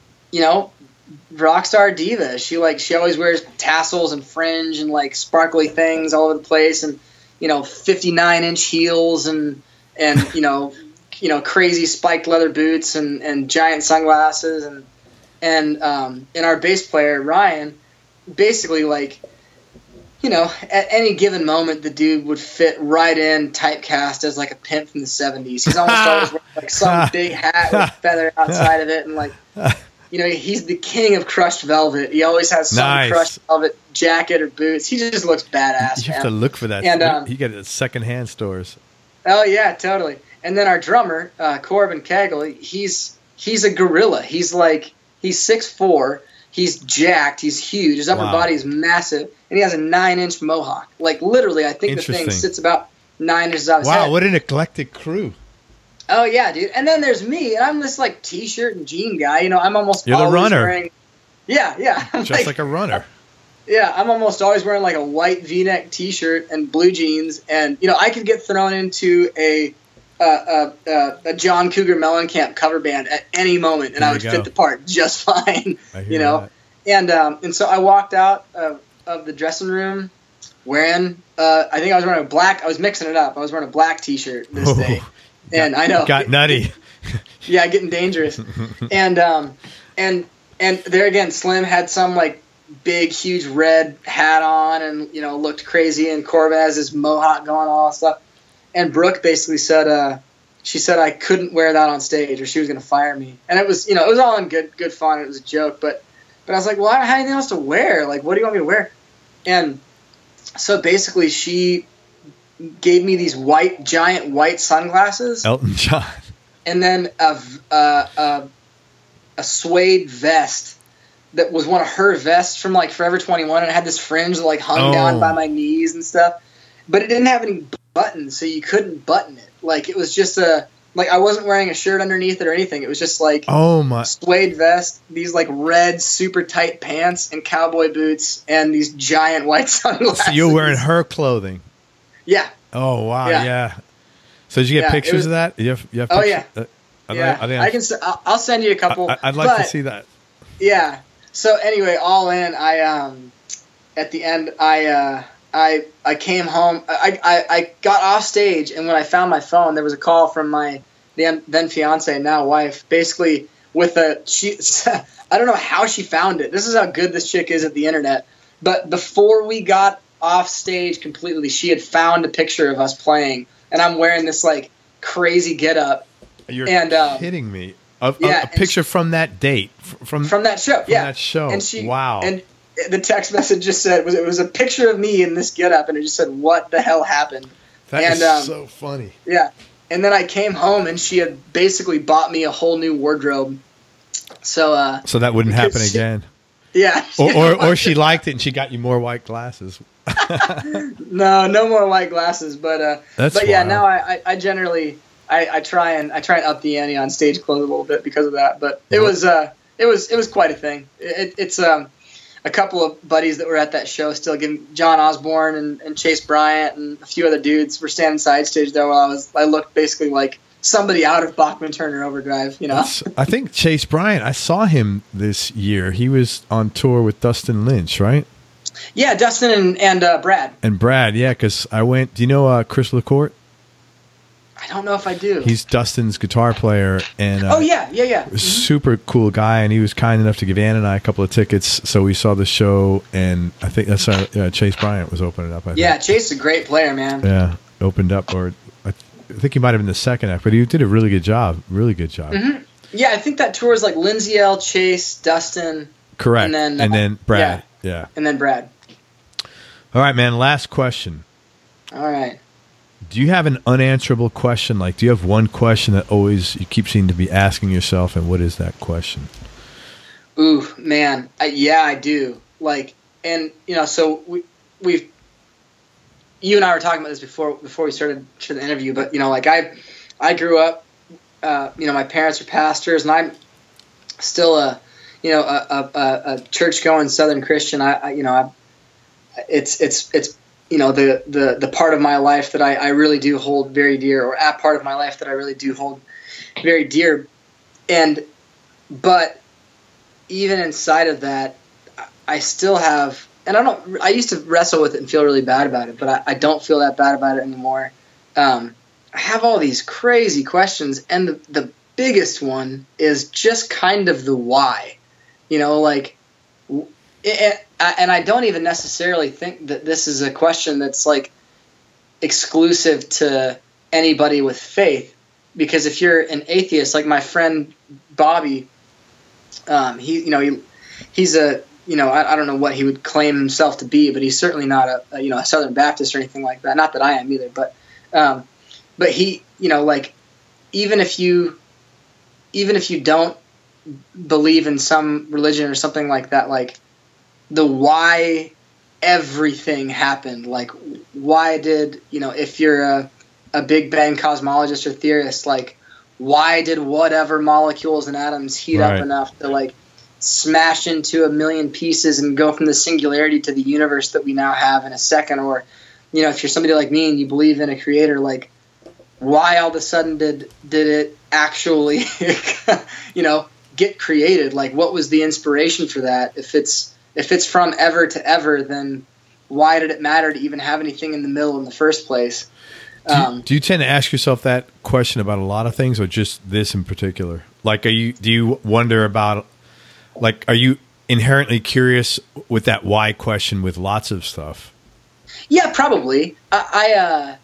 rock star diva. She always wears tassels and fringe and sparkly things all over the place, and 59-inch heels and crazy spiked leather boots and giant sunglasses, and our bass player Ryan, basically at any given moment the dude would fit right in, typecast as a pimp from the 70s. He's almost always wearing some big hat with feather outside of it, and he's the king of crushed velvet. He always has some crushed velvet jacket or boots. He just looks badass. You have to look for that. And you get it at secondhand stores. Oh yeah, totally. And then our drummer, Corbin Cagle, he's a gorilla. He's 6'4". He's jacked. He's huge. His upper body is massive, and he has a 9-inch mohawk. Literally, I think the thing sits about 9 inches out of his head. Wow, what an eclectic crew. Oh yeah, dude. And then there's me, and I'm this t-shirt and jean guy. I'm almost You're always the runner. wearing. Yeah. I'm just like a runner. Yeah, I'm almost always wearing a white V-neck t-shirt and blue jeans, and I could get thrown into a John Cougar Mellencamp cover band at any moment, and I would fit the part just fine. And so I walked out of the dressing room wearing I think I was wearing I was mixing it up. I was wearing a black t-shirt this day. And I know got nutty. Yeah, getting dangerous. And there again, Slim had some big, huge red hat on, and looked crazy. And Corbin has his mohawk going, all that stuff. And Brooke basically said, she said I couldn't wear that on stage, or she was going to fire me. And it was, it was all in good fun. It was a joke, but I was like, well, I don't have anything else to wear. What do you want me to wear? And so basically, she gave me these giant white sunglasses, Elton John, and then a suede vest that was one of her vests from Forever 21, and it had this fringe that hung down by my knees and stuff, but it didn't have any buttons, so you couldn't button it. It was just I wasn't wearing a shirt underneath it or anything. It was just suede vest, these red super tight pants and cowboy boots, and these giant white sunglasses. So you're wearing her clothing. Yeah. Oh wow! Yeah. So did you get pictures of that? You have pictures? Oh yeah. I'll send you a couple. I'd like to see that. Yeah. So anyway, all in, I at the end I I came home. I got off stage, and when I found my phone, there was a call from my then fiance, now wife, basically with I don't know how she found it. This is how good this chick is at the internet. But before we got off stage completely, she had found a picture of us playing, and I'm wearing this like crazy getup. You're and, kidding me. A picture from that date, from that show, that show. And wow. And the text message just said it was a picture of me in this getup, and it just said, "What the hell happened?" That is so funny. Yeah. And then I came home, and she had basically bought me a whole new wardrobe. So that wouldn't happen again. Yeah. Or she liked it and she got you more white glasses. No more white glasses. But yeah, wild. now I generally I try and up the ante on stage clothes a little bit because of that. But it was quite a thing. It's a couple of buddies that were at that show still giving John Osborne and Chase Bryant and a few other dudes were standing side stage there while I looked basically like somebody out of Bachman Turner Overdrive, you know. I think Chase Bryant, I saw him this year. He was on tour with Dustin Lynch, right? Yeah, Dustin and Brad. And Brad, yeah, because I went. Do you know Chris LaCourte? I don't know if I do. He's Dustin's guitar player, and yeah. Super cool guy, and he was kind enough to give Ann and I a couple of tickets, so we saw the show, and I think that's Chase Bryant was opening up. I think. Chase is a great player, man. Yeah, opened up, or I think he might have been the second act, but he did a really good job. Really good job. Mm-hmm. Yeah, I think that tour is like Lindsay L, Chase, Dustin. Correct. And then Brad. Yeah. And then Brad. All right, man. Last question. All right. Do you have an unanswerable question? Like, do you have one question that always you keep seeming to be asking yourself, and what is that question? Ooh, man. I do. Like, and, you know, so you and I were talking about this before we started the interview, but, you know, like I grew up, you know, my parents are pastors, and I'm still a church-going Southern Christian. It's you know, the part of my life that I really do hold very dear, or a part of my life that I really do hold very dear. But even inside of that, I still have, and I used to wrestle with it and feel really bad about it, but I don't feel that bad about it anymore. I have all these crazy questions, and the biggest one is just kind of the why, you know, like, and I don't even necessarily think that this is a question that's like exclusive to anybody with faith, because if you're an atheist, like my friend Bobby, he's a, you know, I don't know what he would claim himself to be, but he's certainly not a Southern Baptist or anything like that. Not that I am either, but he, you know, like, even if you don't believe in some religion or something like that, like, the why everything happened, like, why did, you know, if you're a Big Bang cosmologist or theorist, like, why did whatever molecules and atoms heat up enough to, like, smash into a million pieces and go from the singularity to the universe that we now have in a second? Or, you know, if you're somebody like me and you believe in a creator, like, why all of a sudden did it actually, you know, get created? Like, what was the inspiration for that? If it's from ever to ever, then why did it matter to even have anything in the middle in the first place? Do you tend to ask yourself that question about a lot of things, or just this in particular? Like, do you wonder about, like, are you inherently curious with that why question with lots of stuff? Yeah, probably. I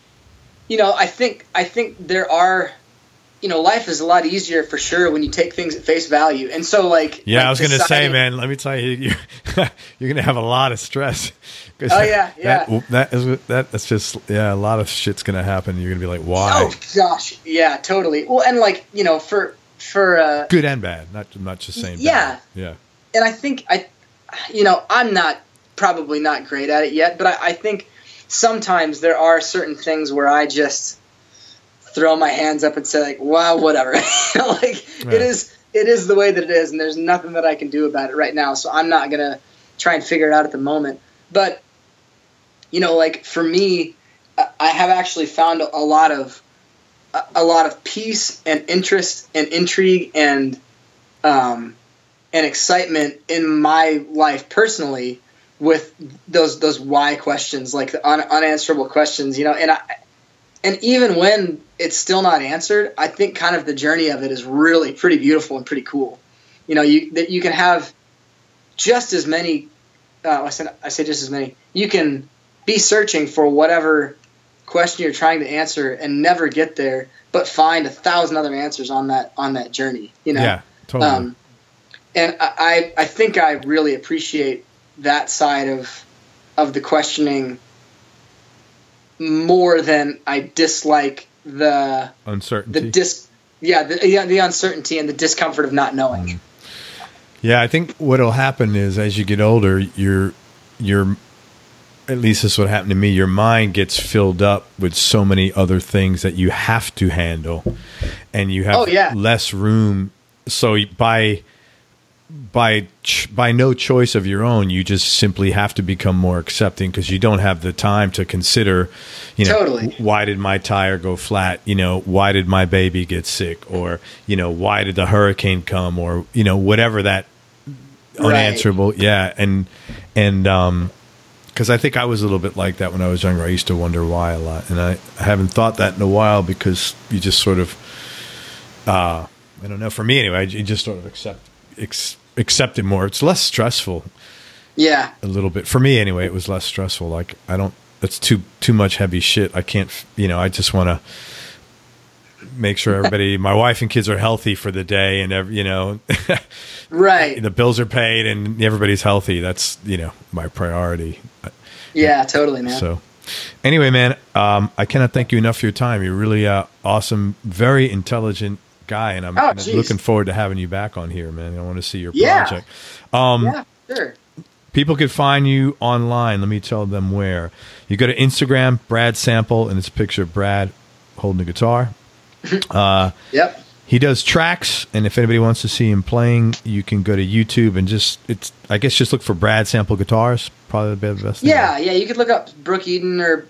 think there are, you know, life is a lot easier for sure when you take things at face value. And so, like, yeah, I was going to say, man, let me tell you, you're going to have a lot of stress. Oh yeah. That's just, a lot of shit's going to happen. You're going to be like, why? Oh gosh. Yeah, totally. Well, and like, you know, for good and bad, not just saying bad. Yeah. And I think I'm probably not great at it yet, but I think sometimes there are certain things where I just throw my hands up and say, like, wow, whatever. It is the way that it is, and there's nothing that I can do about it right now, so I'm not going to try and figure it out at the moment. But, you know, like, for me, I have actually found a lot of peace and interest and intrigue and excitement in my life personally with those why questions, like the unanswerable questions, and even when it's still not answered, I think kind of the journey of it is really pretty beautiful and pretty cool. You can have just as many. I say just as many. You can be searching for whatever question you're trying to answer and never get there, but find 1,000 other answers on that journey. Yeah, totally. And I think I really appreciate that side of the questioning more than I dislike the uncertainty. The uncertainty and the discomfort of not knowing. Yeah, I think what'll happen is as you get older, you're at least this is what happened to me. Your mind gets filled up with so many other things that you have to handle, and you have less room. So by no choice of your own, you just simply have to become more accepting because you don't have the time to consider, totally. Why did my tire go flat? Why did my baby get sick? Or, why did the hurricane come? Or, whatever that unanswerable. Right. Yeah. And, because I think I was a little bit like that when I was younger. I used to wonder why a lot. And I haven't thought that in a while because you just sort of, I don't know, for me anyway, you just sort of accept it more. It's less stressful. Yeah. A little bit. For me anyway, it was less stressful. Like that's too much heavy shit. I can't, I just want to make sure everybody, my wife and kids are healthy for the day and right. The bills are paid and everybody's healthy. That's, my priority. Yeah, totally, man. So anyway, man, I cannot thank you enough for your time. You're really awesome, very intelligent guy, and I'm looking forward to having you back on here, man. I want to see your project. Yeah, sure. People can find you online. Let me tell them where. You go to Instagram, Brad Sample, and it's a picture of Brad holding a guitar. Yep. He does tracks, and if anybody wants to see him playing, you can go to YouTube and just look for Brad Sample Guitars. Probably the best thing. Yeah, you could look up Brooke Eden or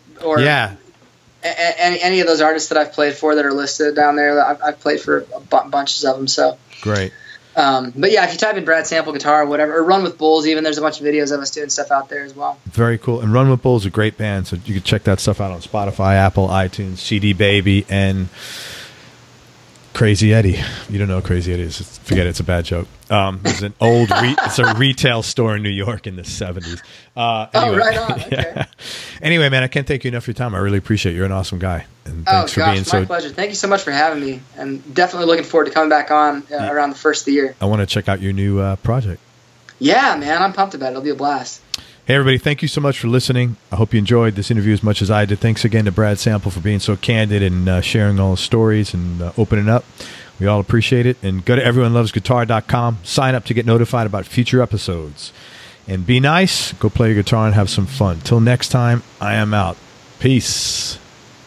any of those artists that I've played for that are listed down there. I've played for bunches of them. So great. But yeah, if you type in Brad Sample Guitar or whatever, or Run with Bulls, even there's a bunch of videos of us doing stuff out there as well. Very cool. And Run with Bulls is a great band, so you can check that stuff out on Spotify, Apple, iTunes, CD Baby, and Crazy Eddie. You don't know who Crazy Eddie is. Forget it. It's a bad joke. It's an old it's a retail store in New York in the 70s. Anyway, right on. Okay. Yeah. Anyway, man, I can't thank you enough for your time. I really appreciate it. You're an awesome guy. And thanks for being my pleasure. Thank you so much for having me. And definitely looking forward to coming back on around the first of the year. I want to check out your new project. Yeah, man. I'm pumped about it. It'll be a blast. Hey, everybody. Thank you so much for listening. I hope you enjoyed this interview as much as I did. Thanks again to Brad Sample for being so candid and sharing all the stories and opening up. We all appreciate it. And go to everyonelovesguitar.com. Sign up to get notified about future episodes. And be nice. Go play your guitar and have some fun. Till next time, I am out. Peace.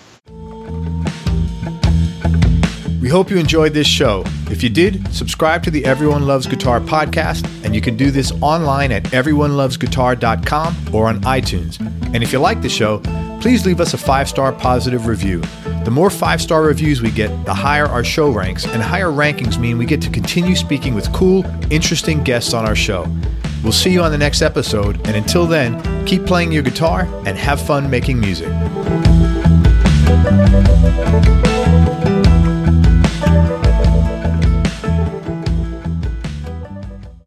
We hope you enjoyed this show. If you did, subscribe to the Everyone Loves Guitar podcast, and you can do this online at everyonelovesguitar.com or on iTunes. And if you like the show, please leave us a 5-star positive review. The more 5-star reviews we get, the higher our show ranks, and higher rankings mean we get to continue speaking with cool, interesting guests on our show. We'll see you on the next episode, and until then, keep playing your guitar and have fun making music.